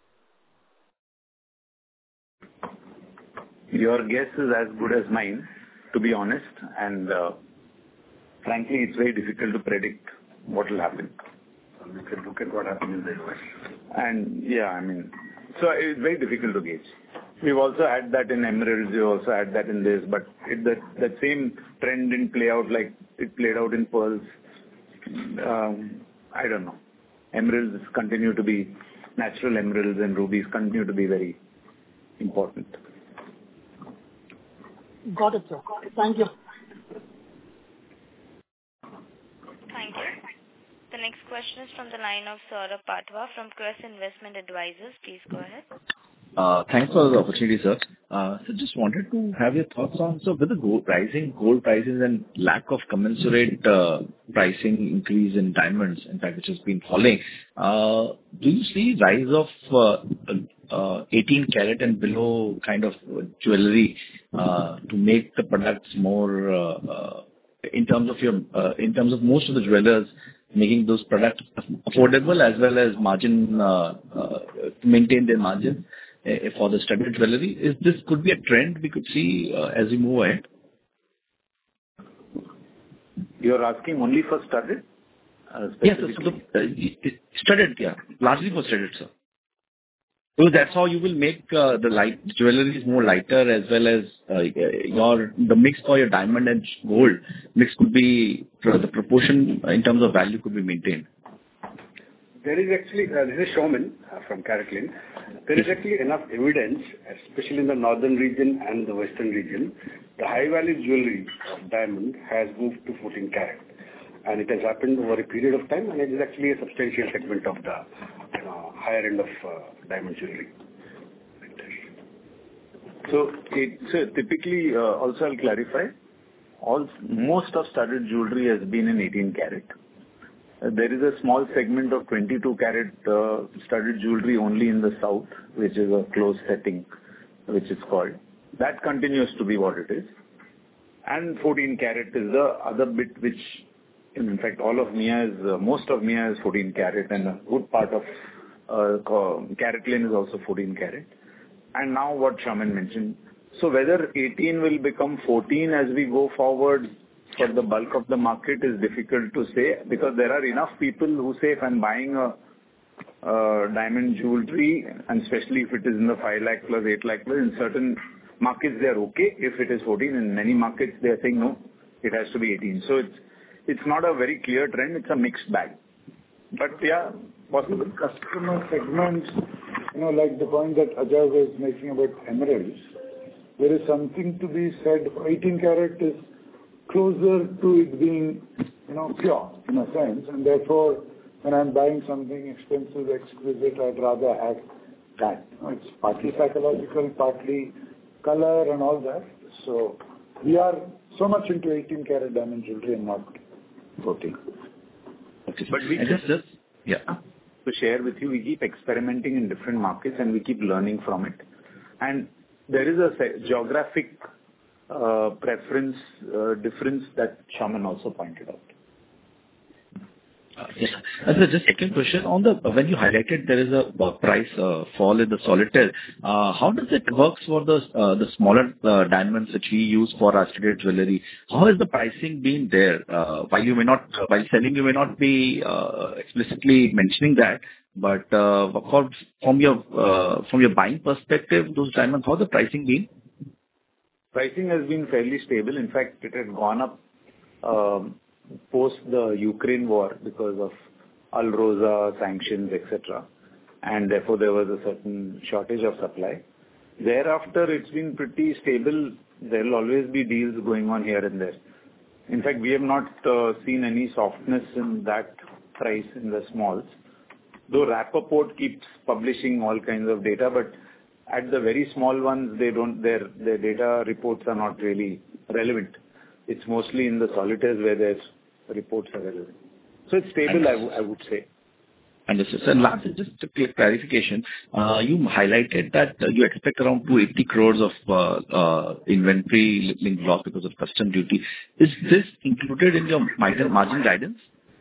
D: Your guess is as good as mine, to be honest, and uh, frankly, it's very difficult to predict what will happen.
L: You can look at what happened in the U S.
D: And yeah, I mean, so it's very difficult to gauge. We've also had that in emeralds, we also had that in this, but it, that, that same trend didn't play out like it played out in pearls. Um, I don't know. Emeralds continue to be, natural emeralds and rubies continue to be very important.
T: Got it, sir. Thank you.
A: Thank you. The next question is from the line of Saurabh Patwa from Quest Investment Advisors. Please go ahead.
U: Uh, Thanks for the opportunity, sir. Uh, So just wanted to have your thoughts on, so with the gold rising gold prices and lack of commensurate uh, pricing increase in diamonds, in fact, which has been falling, uh, do you see rise of uh, uh, eighteen karat and below kind of jewelry uh, to make the products more uh, uh, in terms of your uh, in terms of most of the jewelers making those products affordable as well as margin uh, uh, to maintain their margin uh, for the studded jewelry? Is this could be a trend we could see uh, as we move ahead?
D: You're asking only for studded? Uh,
U: yes, sir. So the, uh, studded, yeah, largely for studded, sir. So that's how you will make uh, the light jewelry is more lighter, as well as uh, your the mix for your diamond and gold mix could be the proportion in terms of value could be maintained.
L: There is actually uh, this is Showman uh, from CaratLane. There is actually enough evidence, especially in the northern region and the western region, the high value jewelry of diamond has moved to fourteen karat, and it has happened over a period of time, and it is actually a substantial segment of the you know, higher end of uh, diamond jewelry.
D: So, it, so typically, uh, also I'll clarify, all most of studded jewelry has been in eighteen karat. Uh, there is a small segment of twenty-two karat uh, studded jewelry only in the south, which is a closed setting, which is called. That continues to be what it is. And fourteen karat is the other bit which, in fact, all of Mia is, uh, most of Mia is fourteen karat, and a good part of uh, CaratLane is also fourteen karat. And now what Shaman mentioned. So whether eighteen will become fourteen as we go forward for the bulk of the market is difficult to say, because there are enough people who say if I'm buying a uh, diamond jewelry, and especially if it is in the five lakh plus, eight lakh plus, in certain markets they are okay if it is fourteen. In many markets they are saying no, it has to be eighteen. So it's it's not a very clear trend. It's a mixed bag. But yeah, possible.
B: Customer segments, you know, like the point that Ajay was making about emeralds, there is something to be said. eighteen karat is closer to it being, you know, pure in a sense, and therefore when I'm buying something expensive, exquisite, I'd rather have that. You know, it's partly psychological, partly color and all that. So we are so much into eighteen karat diamond jewelry and not fourteen.
D: Okay. But we just, just yeah, to share with you, we keep experimenting in different markets and we keep learning from it. And there is a geographic uh, preference uh, difference that Shaman also pointed out.
U: Uh, yes. And so just second question on the when you highlighted there is a uh, price uh, fall in the solitaire. Uh, how does it work for the uh, the smaller uh, diamonds which we use for our studded jewelry? How has the pricing been there? Uh, while you may not uh, while selling you may not be uh, explicitly mentioning that, but uh, for, from your uh, from your buying perspective, those diamonds, how the pricing been?
D: Pricing has been fairly stable. In fact, it had gone up. Um, post the Ukraine war because of Al-Rosa sanctions, et cetera. And therefore, there was a certain shortage of supply. Thereafter, it's been pretty stable. There will always be deals going on here and there. In fact, we have not uh, seen any softness in that price in the smalls. Though Rappaport keeps publishing all kinds of data, but at the very small ones, they don't. Their their data reports are not really relevant. It's mostly in the solitaires where there's reports are relevant. So it's stable, I, w- I would say.
U: Understood. So last, just a quick clarification. Uh, you highlighted that uh, you expect around two hundred eighty crores of uh, uh, inventory linked loss because of custom duty. Is this included in your margin guidance?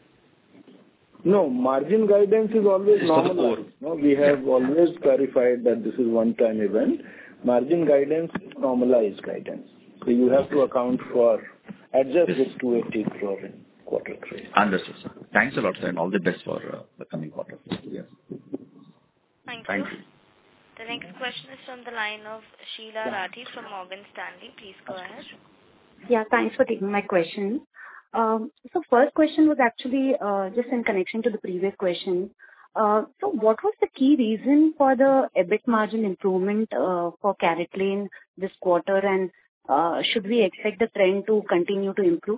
E: No, margin guidance is always normalized. No, we have yeah. always clarified that this is one-time event. Margin guidance is normalized guidance. So you have to account for, adjust this two hundred eighty crore in
L: quarter three.
U: Understood, sir. Thanks a lot, sir, and all the best for uh, the coming quarter. Yes.
A: Thank,
U: Thank
A: you.
U: you.
A: The next question is from the line of Sheela Rathi from Morgan Stanley. Please go ahead.
C: Yeah, thanks for taking my question. Um, so first question was actually uh, just in connection to the previous question. Uh, so what was the key reason for the EBIT margin improvement uh, for CaratLane this quarter, and uh, should we expect the trend to continue to improve?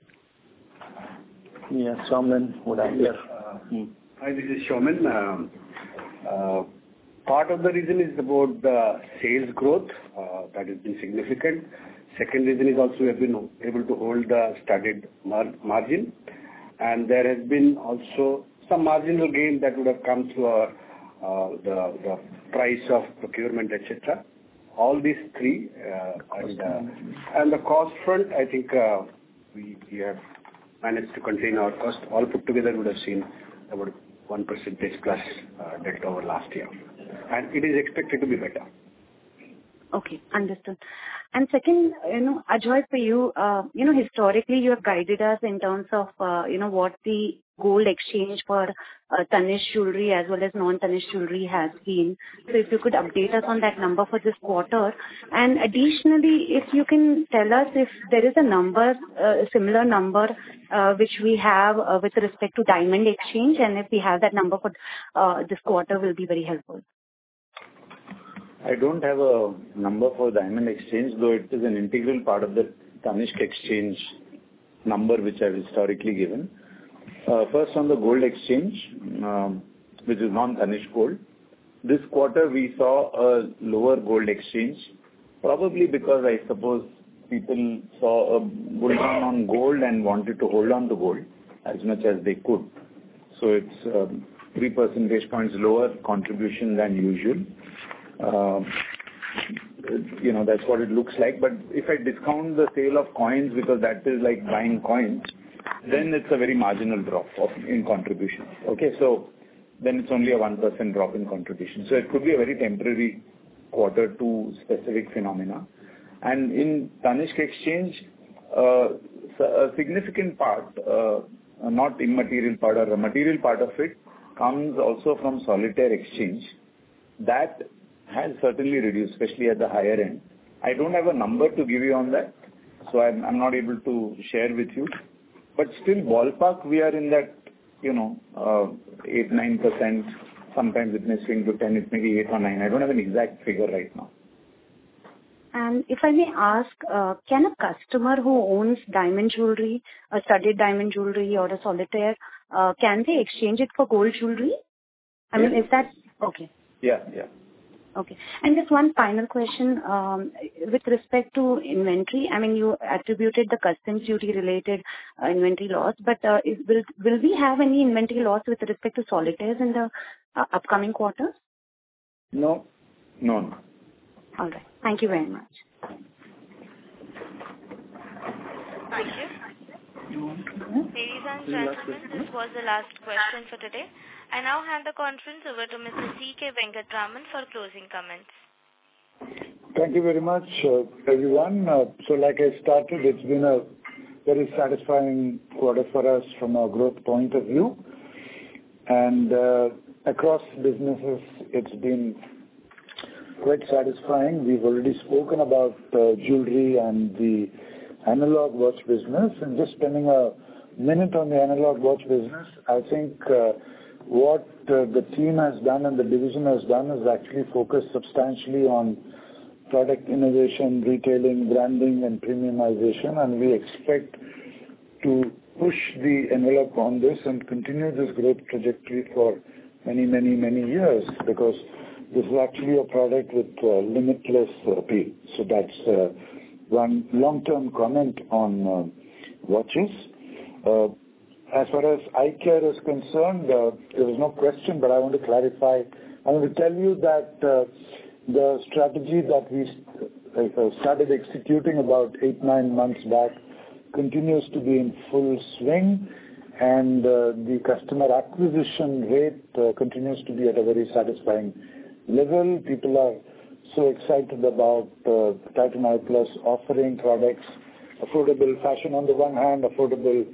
E: Yeah, Saumen, would I hear?
L: Uh, Hi, this is Saumen. Um, uh, part of the reason is about the sales growth. Uh, that has been significant. Second reason is also we have been able to hold the studded mar- margin. And there has been also some marginal gain that would have come through our, uh, the, the price of procurement, et cetera. All these three. Uh, and, uh, and the cost front, I think uh, we, we have managed to contain our cost. All put together would have seen about one percentage plus uh, delta over last year. And it is expected to be better.
C: Okay, understood. And second, you know, Ajoy, for you, uh, you know, historically you have guided us in terms of, uh, you know, what the gold exchange for uh, Tanishq jewelry as well as non-Tanishq jewelry has been. So if you could update us on that number for this quarter. And additionally, if you can tell us if there is a number, a uh, similar number uh, which we have uh, with respect to diamond exchange, and if we have that number for uh, this quarter will be very helpful.
D: I don't have a number for diamond exchange, though it is an integral part of the Tanishq exchange number which I've historically given. Uh, first on the gold exchange, um, which is non-Tanishq gold. This quarter we saw a lower gold exchange, probably because I suppose people saw a bull run on gold and wanted to hold on to gold as much as they could. So it's um, three percentage points lower contribution than usual. Uh, you know, that's what it looks like. But if I discount the sale of coins, because that is like buying coins, then it's a very marginal drop of, in contribution. Okay, so then it's only a one percent drop in contribution. So it could be a very temporary quarter two specific phenomena. And in Tanishq exchange, uh, a significant part, uh, not immaterial part or a material part of it, comes also from solitaire exchange. That has certainly reduced, especially at the higher end. I don't have a number to give you on that, so I'm, I'm not able to share with you. But still, ballpark, we are in that, you know, uh, eight, nine percent. Sometimes it may swing to ten, it may be eight or nine. I don't have an exact figure right now.
C: And if I may ask, uh, can a customer who owns diamond jewelry, a studded diamond jewelry or a solitaire, uh, can they exchange it for gold jewelry? I mean,
D: Yes.
C: is that okay?
D: Yeah, yeah.
C: Okay. And just one final question, um, with respect to inventory. I mean, you attributed the customs duty related uh, inventory loss, but uh, is, will will we have any inventory loss with respect to solitaires in the uh, upcoming quarters?
D: No, no, no.
C: All right. Thank you very much.
A: Thank you. Ladies and gentlemen, this was the last question for today. I now hand the conference over to Mister C K Venkatraman for closing comments.
B: Thank you very much, uh, everyone. Uh, so like I started, it's been a very satisfying quarter for us from a growth point of view. And uh, across businesses, it's been quite satisfying. We've already spoken about uh, jewelry and the analog watch business. And just spending a minute on the analog watch business, I think uh, what uh, the team has done and the division has done is actually focus substantially on product innovation, retailing, branding, and premiumization. And we expect to push the envelope on this and continue this growth trajectory for many, many, many years, because this is actually a product with uh, limitless appeal. So that's uh, one long-term comment on uh, watches. Uh, As far as eye care is concerned, uh, there was no question, but I want to clarify. I want to tell you that uh, the strategy that we uh, started executing about eight, nine months back continues to be in full swing, and uh, the customer acquisition rate uh, continues to be at a very satisfying level. People are so excited about uh, Titan Eye Plus offering products, affordable fashion on the one hand, affordable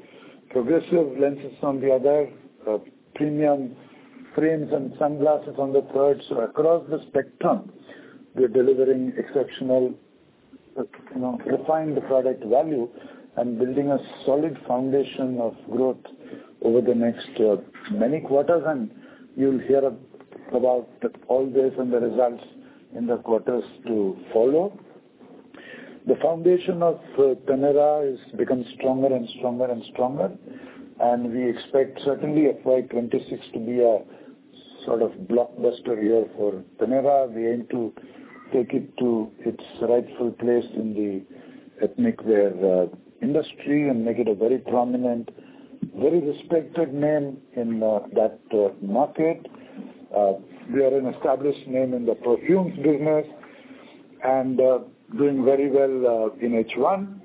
B: progressive lenses on the other, uh, premium frames and sunglasses on the third. So across the spectrum, we're delivering exceptional, uh, you know, refined product value and building a solid foundation of growth over the next uh, many quarters, and you'll hear about all this and the results in the quarters to follow. The foundation of uh, Taneira is become stronger and stronger and stronger, and we expect certainly F Y twenty-six to be a sort of blockbuster year for Taneira. We aim to take it to its rightful place in the ethnic wear uh, industry and make it a very prominent, very respected name in uh, that uh, market. Uh, we are an established name in the perfumes business and uh, doing very well uh, in H one.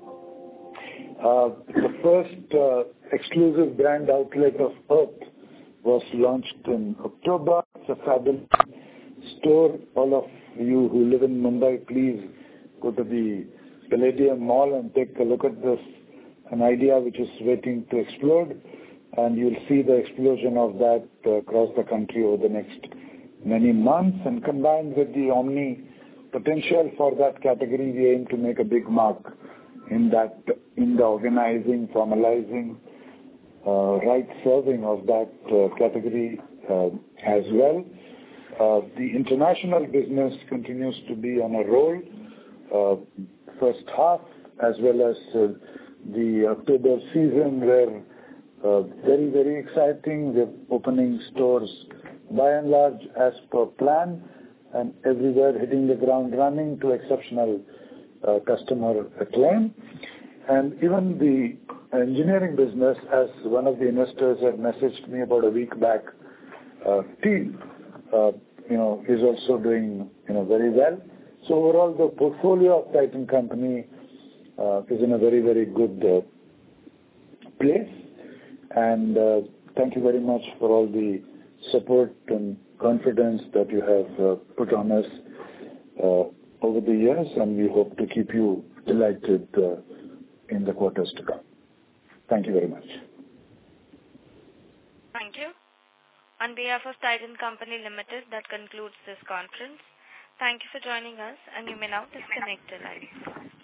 B: Uh, the first uh, exclusive brand outlet of Earth was launched in October. It's a fabulous store. All of you who live in Mumbai, please go to the Palladium Mall and take a look at this, an idea which is waiting to explode, and you'll see the explosion of that uh, across the country over the next many months. And combined with the omni potential for that category, we aim to make a big mark in that, in the organizing, formalizing, uh, right serving of that uh, category uh, as well. Uh, the international business continues to be on a roll. Uh, first half as well as uh, the October season were uh, very, very exciting. We're opening stores by and large as per plan, and everywhere hitting the ground running to exceptional uh, customer acclaim. And even the engineering business, as one of the investors had messaged me about a week back, uh, team, uh, you know, is also doing, you know, very well. So overall, the portfolio of Titan Company uh, is in a very, very good uh, place. And uh, thank you very much for all the support and confidence that you have uh, put on us uh, over the years, and we hope to keep you delighted uh, in the quarters to come. Thank you very much.
A: Thank you. On behalf of Titan Company Limited, that concludes this conference. Thank you for joining us, and you may now disconnect your lines.